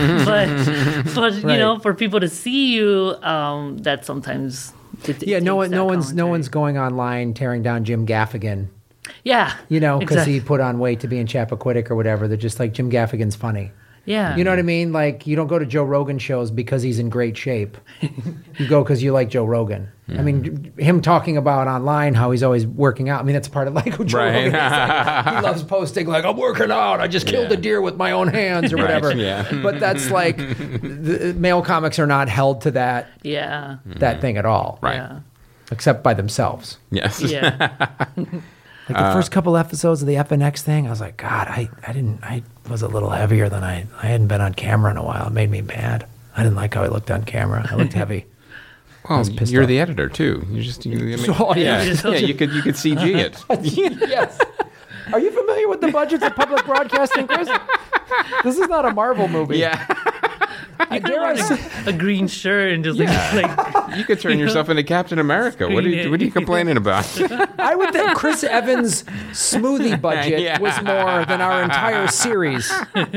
but you right. know, for people to see you, um, that sometimes it, yeah, it no one, no one's, commentary. no one's going online tearing down Jim Gaffigan. Yeah, you know, because exactly. he put on weight to be in Chappaquiddick or whatever. They're just like, Jim Gaffigan's funny. Yeah, you know what I mean. Like you don't go to Joe Rogan shows because he's in great shape. You go because you like Joe Rogan. Mm-hmm. I mean, him talking about online how he's always working out. I mean, that's part of like who Joe right. Rogan is. Like, he loves posting like, I'm working out. I just killed yeah. a deer with my own hands or whatever. Right, yeah. But that's like, the male comics are not held to that. Yeah. That thing at all. Right. Yeah. Except by themselves. Yes. Yeah. Like the uh, first couple episodes of the F N X thing, I was like, God, I, I didn't, I was a little heavier than I, I hadn't been on camera in a while. It made me mad. I didn't like how I looked on camera. I looked heavy. Well, you're off. The editor too. You just, you, I mean, oh, yeah, yeah. yeah, you could, you could C G it. Yes. Are you familiar with the budgets of public broadcasting, Chris? This is not a Marvel movie. Yeah. I dare I say a green shirt and just yeah. like, like you could turn you yourself know? into Captain America. What are you what are you complaining about? I would think Chris Evans' smoothie budget yeah. was more than our entire series.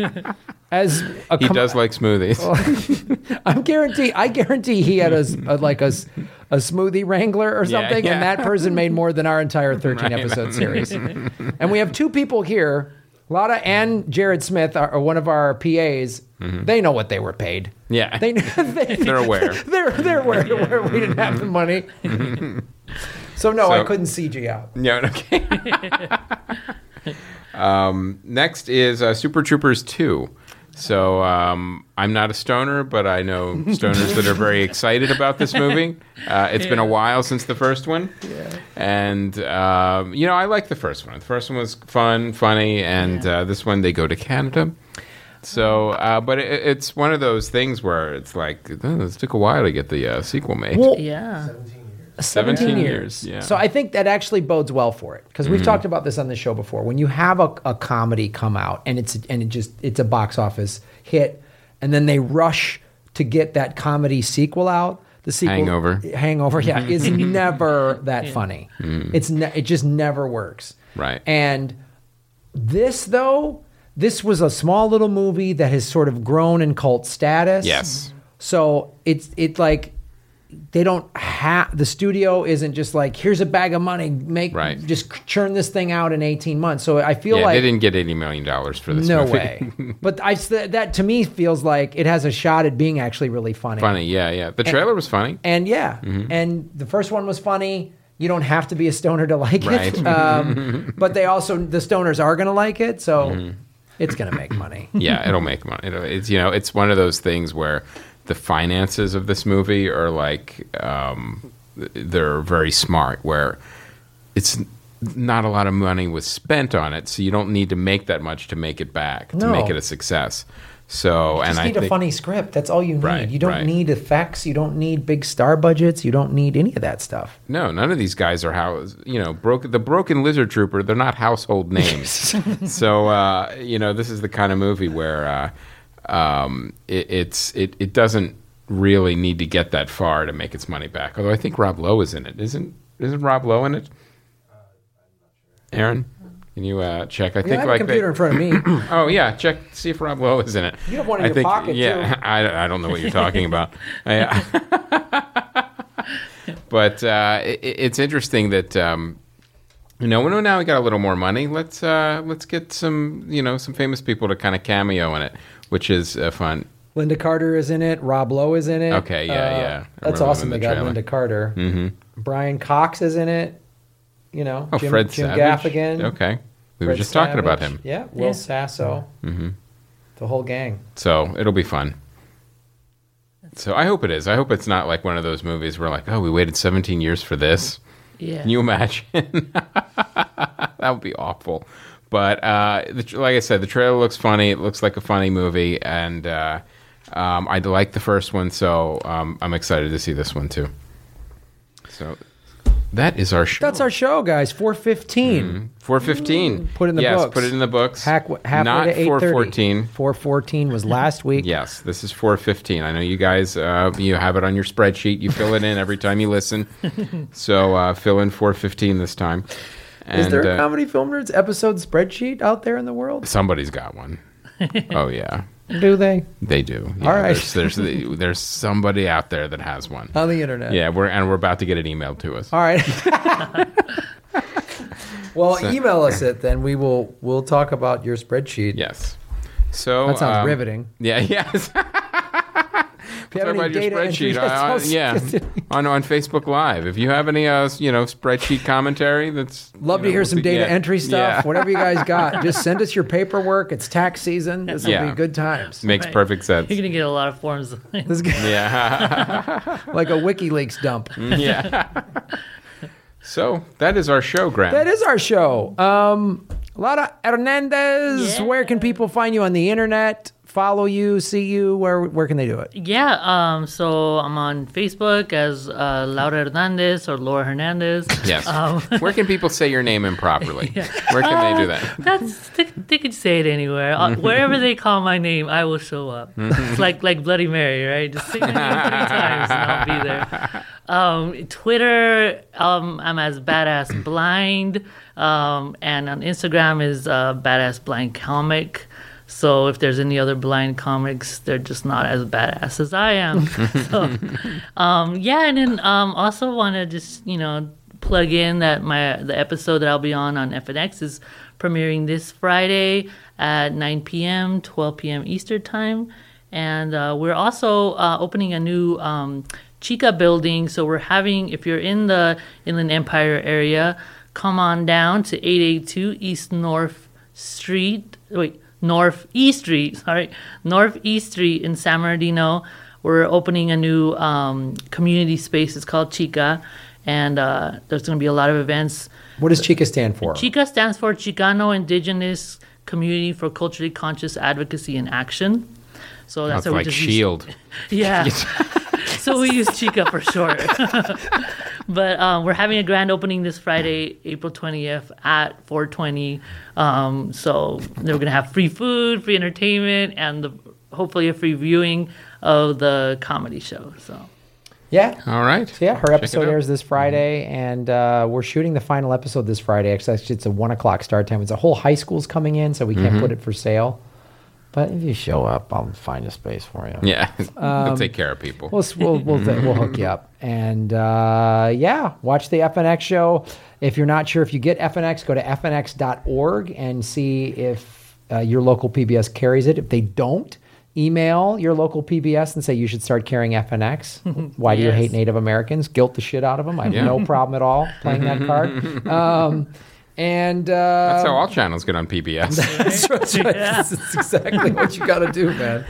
As a he com- does like smoothies. I'm guarantee. I guarantee he had a, a like a, a smoothie wrangler or Yeah, something, yeah. and that person made more than our entire thirteen Right. episode series. And we have two people here, Lotta and Jared Smith, are, are one of our P As. Mm-hmm. They know what they were paid. Yeah. They, they, They're aware. They're, they're aware where we didn't have the money. So, no, I So- couldn't C G out. Yeah, okay. um, next is uh, Super Troopers two. So um, I'm not a stoner, but I know stoners that are very excited about this movie. Uh, it's been a while since the first one. Yeah. And, um, you know, I like the first one. The first one was fun, funny, and uh, this one, they go to Canada. So, uh, but it, it's one of those things where it's like, oh, it took a while to get the uh, sequel made. Well, Yeah. seventeen years, yeah. So I think that actually bodes well for it because we've Mhm. talked about this on the show before. When you have a, a comedy come out and it's and it just it's a box office hit, and then they rush to get that comedy sequel out. The sequel, Hangover. Hangover, yeah, is never that funny. Mm. It's ne- it just never works. Right. And this though, this was a small little movie that has sort of grown in cult status. Yes. So it's it like. They don't have the studio isn't just like here's a bag of money make Right. just churn this thing out in eighteen months. So I feel yeah, like they didn't get eighty million dollars for this no movie. way. But I that to me feels like it has a shot at being actually really funny. Funny, yeah, yeah. The trailer was funny. And yeah, Mhm. and the first one was funny. You don't have to be a stoner to like Right. it. Um, but they also the stoners are going to like it, so Mhm. it's going to make money. Yeah, it'll make money. It'll, it's you know, it's one of those things where the finances of this movie are like um, they're very smart. Where it's not a lot of money was spent on it, so you don't need to make that much to make it back to No. make it a success. So, You and just I need think a funny script. That's all you need. Right, you don't right. need effects. You don't need big star budgets. You don't need any of that stuff. no, none of these guys are how you know broken. The Broken Lizard Trooper. They're not household names. So uh, you know, this is the kind of movie where. Uh, Um, it, it's it, it doesn't really need to get that far to make its money back. Although I think Rob Lowe is in it, isn't isn't Rob Lowe in it? Aaron, can you uh, check? I Yeah, I think have a like computer they- in front of me. Oh yeah, check see if Rob Lowe is in it. You have one in I your think, pocket, yeah, too. I, I don't know what you're talking about. I, but uh, it, it's interesting that. Um, You know, well, now we got a little more money. Let's uh, let's get some, you know, some famous people to kind of cameo in it, which is uh, fun. Linda Carter is in it. Rob Lowe is in it. Okay, yeah, Uh, yeah. I That's remember them awesome. in They the got trailer. Linda Carter. Mhm. Brian Cox is in it. You know, Oh, Jim, Fred Jim Savage. Gaffigan. Okay, we were Fred just talking about Savage. him. Yeah, Will Yeah. Sasso. hmm The whole gang. So it'll be fun. So I hope it is. I hope it's not like one of those movies where like, oh, we waited seventeen years for this. Yeah. Can you imagine? That would be awful. But uh, the, tr- like I said, the trailer looks funny. It looks like a funny movie, and uh, um, I like the first one, so um, I'm excited to see this one too. So that is our show. That's our show, guys. four fifteen. four fifteen. Put it in the yes, books. put it in the books. Hack, halfway Not to eight four thirty. fourteen. four fourteen was last week. Yes, this is four fifteen. I know you guys, uh, you have it on your spreadsheet. You fill it in every time you listen. So uh, fill in four fifteen this time. And, Is there a uh, Comedy Film Nerds episode spreadsheet out there in the world? Somebody's got one. Oh, yeah. Do they? They do. Yeah, All right. There's, there's, there's somebody out there that has one. On the internet. Yeah, we're and we're about to get it emailed to us. All right. Well, So- email us it, then we will we'll talk about your spreadsheet. Yes. So That sounds um, riveting. Yeah, yes. If you Talk have any about your data entry, spreadsheet. that Uh, sounds- yeah, on on Facebook Live. If you have any, uh, you know, spreadsheet commentary, that's Love you to know, hear we'll some see- data yeah. entry stuff. Yeah. Whatever you guys got, just send us your paperwork. It's tax season. This will Yeah. be good times. Makes Right. perfect sense. You're gonna get a lot of forms. This is good. Yeah. Like a WikiLeaks dump. Yeah. So that is our show, Graham. That is our show. Um, Lara Hernandez, Yeah. where can people find you on the internet? Follow you, see you? Where where can they do it? Yeah, um, so I'm on Facebook as uh, Laura Hernandez or Laura Hernandez. Yes. Um, Where can people say your name improperly? Where can they do that? That's they, they could say it anywhere. Uh, wherever they call my name, I will show up. It's like like Bloody Mary, right? Just say my name three times and I'll be there. Um, Twitter, um, I'm as Badass Blind, um, and on Instagram is uh, Badass Blind Comic. So if there's any other blind comics, they're just not as badass as I am. so, um, yeah, and then um, also want to just you know plug in that my the episode that I'll be on on F N X is premiering this Friday at nine p.m., twelve p.m. Eastern time, and uh, we're also uh, opening a new um, Chica building. So we're having, if you're in the Inland Empire area, come on down to eight eighty-two East North Street. Wait. North East Street, sorry, North East Street in San Bernardino. We're opening a new um, community space. It's called Chica, and uh, there's going to be a lot of events. What does Chica stand for? Chica stands for Chicano Indigenous Community for Culturally Conscious Advocacy and Action. So that's, that's what like we just SHIELD. Use. Yeah. So we use Chica for short. But um, we're having a grand opening this Friday, April twentieth at four twenty. Um, so they're going to have free food, free entertainment, and the, hopefully a free viewing of the comedy show. So. Yeah. All right. So yeah, her Check episode it out. airs this Friday, and uh, we're shooting the final episode this Friday. Actually, it's a one o'clock start time. It's a whole high school's coming in, so we can't Mhm. put it for sale. But if you show up, I'll find a space for you. Yeah, Um, we'll take care of people. We'll we'll we'll, we'll hook you up, and uh, yeah, watch the F N X show. If you're not sure if you get F N X, go to f n x dot org and see if uh, your local P B S carries it. If they don't, email your local P B S and say you should start carrying F N X. Why do you Yes. hate Native Americans? Guilt the shit out of them. I have Yeah. no problem at all playing that card. Um, and uh, That's how all channels get on P B S. that's right. Yeah. That's exactly what you got to do, man.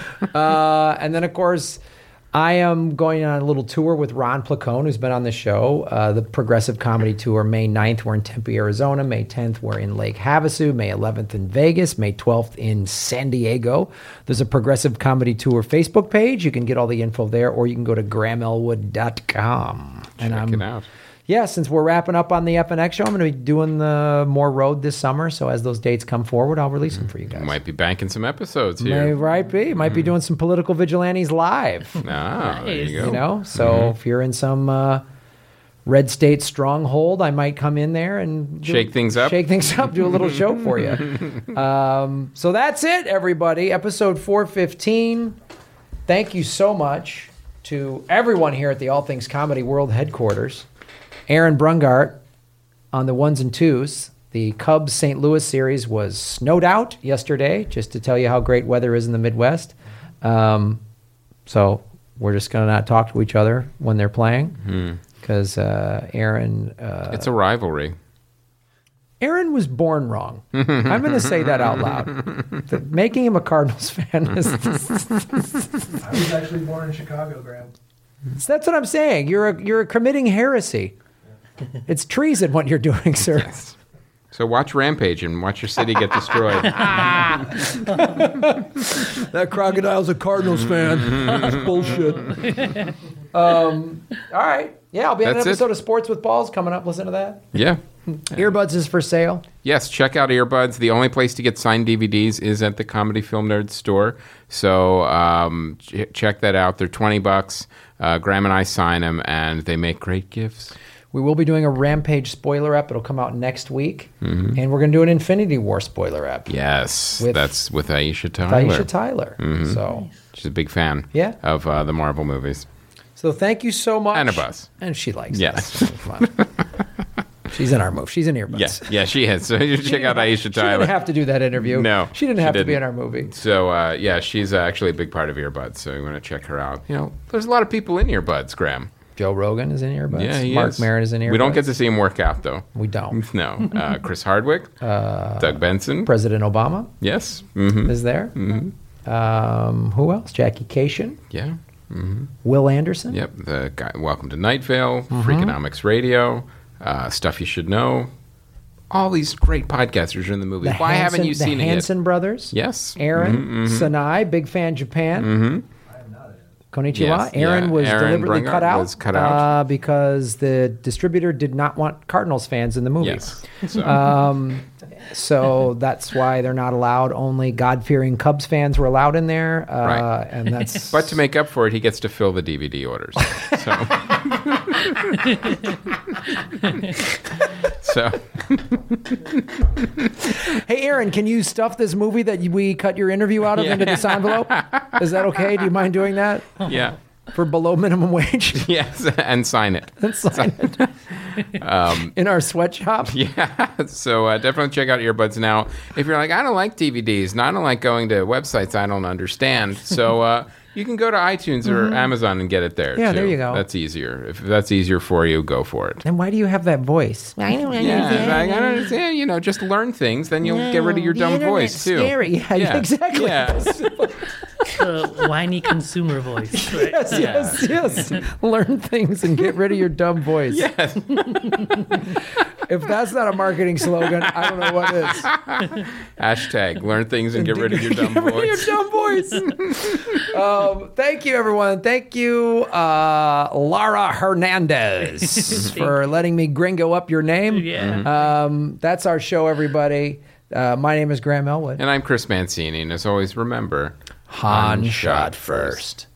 Uh, and then, of course, I am going on a little tour with Ron Placone, who's been on the show, uh, the Progressive Comedy Tour. May ninth, we're in Tempe, Arizona. May tenth, we're in Lake Havasu. May eleventh in Vegas. May twelfth in San Diego. There's a Progressive Comedy Tour Facebook page. You can get all the info there, or you can go to graham elwood dot com. Check it out. Yeah, since we're wrapping up on the F N X show, I'm going to be doing the more road this summer. So as those dates come forward, I'll release them for you guys. Might be banking some episodes May here. right be. Might be doing some political vigilantes live. Ah, there you go. You know, so Mhm. if you're in some uh, red state stronghold, I might come in there and do- Shake things up. Shake things up. Do a little show for you. Um, so that's it, everybody. Episode four fifteen. Thank you so much to everyone here at the All Things Comedy World headquarters. Aaron Brungart on the ones and twos. The Cubs Saint Louis series was snowed out yesterday, just to tell you how great weather is in the Midwest. Um, so we're just going to not talk to each other when they're playing because uh, Aaron. Uh, It's a rivalry. Aaron was born wrong. I'm going to say that out loud. The- making him a Cardinals fan is. I was actually born in Chicago, Graham. So that's what I'm saying. You're a, you're committing heresy. It's treason what you're doing, sir. Yes. So watch Rampage and watch your city get destroyed. That crocodile's a Cardinals fan. That's bullshit. Um, all right. Yeah, I'll be on an That's it. episode of Sports with Balls coming up. Listen to that. Yeah. Earbuds is for sale. Yes, check out Earbuds. The only place to get signed D V Ds is at the Comedy Film Nerd store. So um, ch- check that out. They're twenty bucks. Uh, Graham and I sign them, and they make great gifts. We will be doing a Rampage spoiler up. It'll come out next week. Mhm. And we're going to do an Infinity War spoiler up. Yes, With that's with Aisha Tyler. Aisha Tyler. Mhm. So, she's a big fan. Yeah. of uh, the Marvel movies. so thank you so much. And of us. And she likes Yes. us. It's fun. She's in our movie. She's in Earbuds. Yeah, yeah, she is. So you check out Aisha She Tyler. didn't have to do that interview. No, She didn't have to be didn't. in our movie. So uh, yeah, she's uh, actually a big part of Earbuds. So you want to check her out. You know, there's a lot of people in Earbuds, Graham. Joe Rogan is in Earbuds. Yeah, he Mark is. Maron is in Earbuds. We don't get to see him work out though. We don't. No. Uh, Chris Hardwick, Uh, Doug Benson, President Obama yes, mm-hmm. is there. Mm-hmm. Um, who else? Jackie Cation. Yeah. Mm-hmm. Will Anderson. Yep. The guy. Welcome to Night Vale, Mhm. Freakonomics Radio, uh, Stuff You Should Know. All these great podcasters are in the movie. The Why haven't Hanson- you seen the it Hanson yet? brothers? Yes. Aaron, Mhm, mhm. Sanai, big fan, Japan. Mm-hmm. Konnichiwa. Yes, Aaron yeah. was Aaron deliberately Brungart cut out, was cut out. Uh, because the distributor did not want Cardinals fans in the movie. Yes. So- Um, So that's why they're not allowed. Only God-fearing Cubs fans were allowed in there. Uh, Right. And that's. But to make up for it, he gets to fill the D V D orders. So. so. Hey, Aaron, can you stuff this movie that we cut your interview out of Yeah. into this envelope? Is that okay? Do you mind doing that? Yeah. For below minimum wage? Yes, and sign it. And sign it. Um, in our sweatshop? Yeah. So uh, definitely check out Earbuds now. If you're like, I don't like D V Ds, and I don't like going to websites I don't understand. So uh, you can go to iTunes or Mhm. Amazon and get it there, Yeah, too. there you go. That's easier. If that's easier for you, go for it. And why do you have that voice? I don't understand. Yeah, I don't understand. You know, just learn things, then you'll get rid of your the dumb internet's voice, too. scary. Yeah, exactly. Yeah. The whiny consumer voice. Right? Yes, yes, yes. Learn things and get rid of your dumb voice. Yes. If that's not a marketing slogan, I don't know what is. Hashtag learn things and get rid of your dumb Get rid of voice. your dumb voice. um, thank you, everyone. Thank you, uh, Lara Hernandez, for letting me gringo up your name. Yeah. Um, that's our show, everybody. Uh, my name is Graham Elwood. And I'm Chris Mancini, and as always, remember, Han shot first.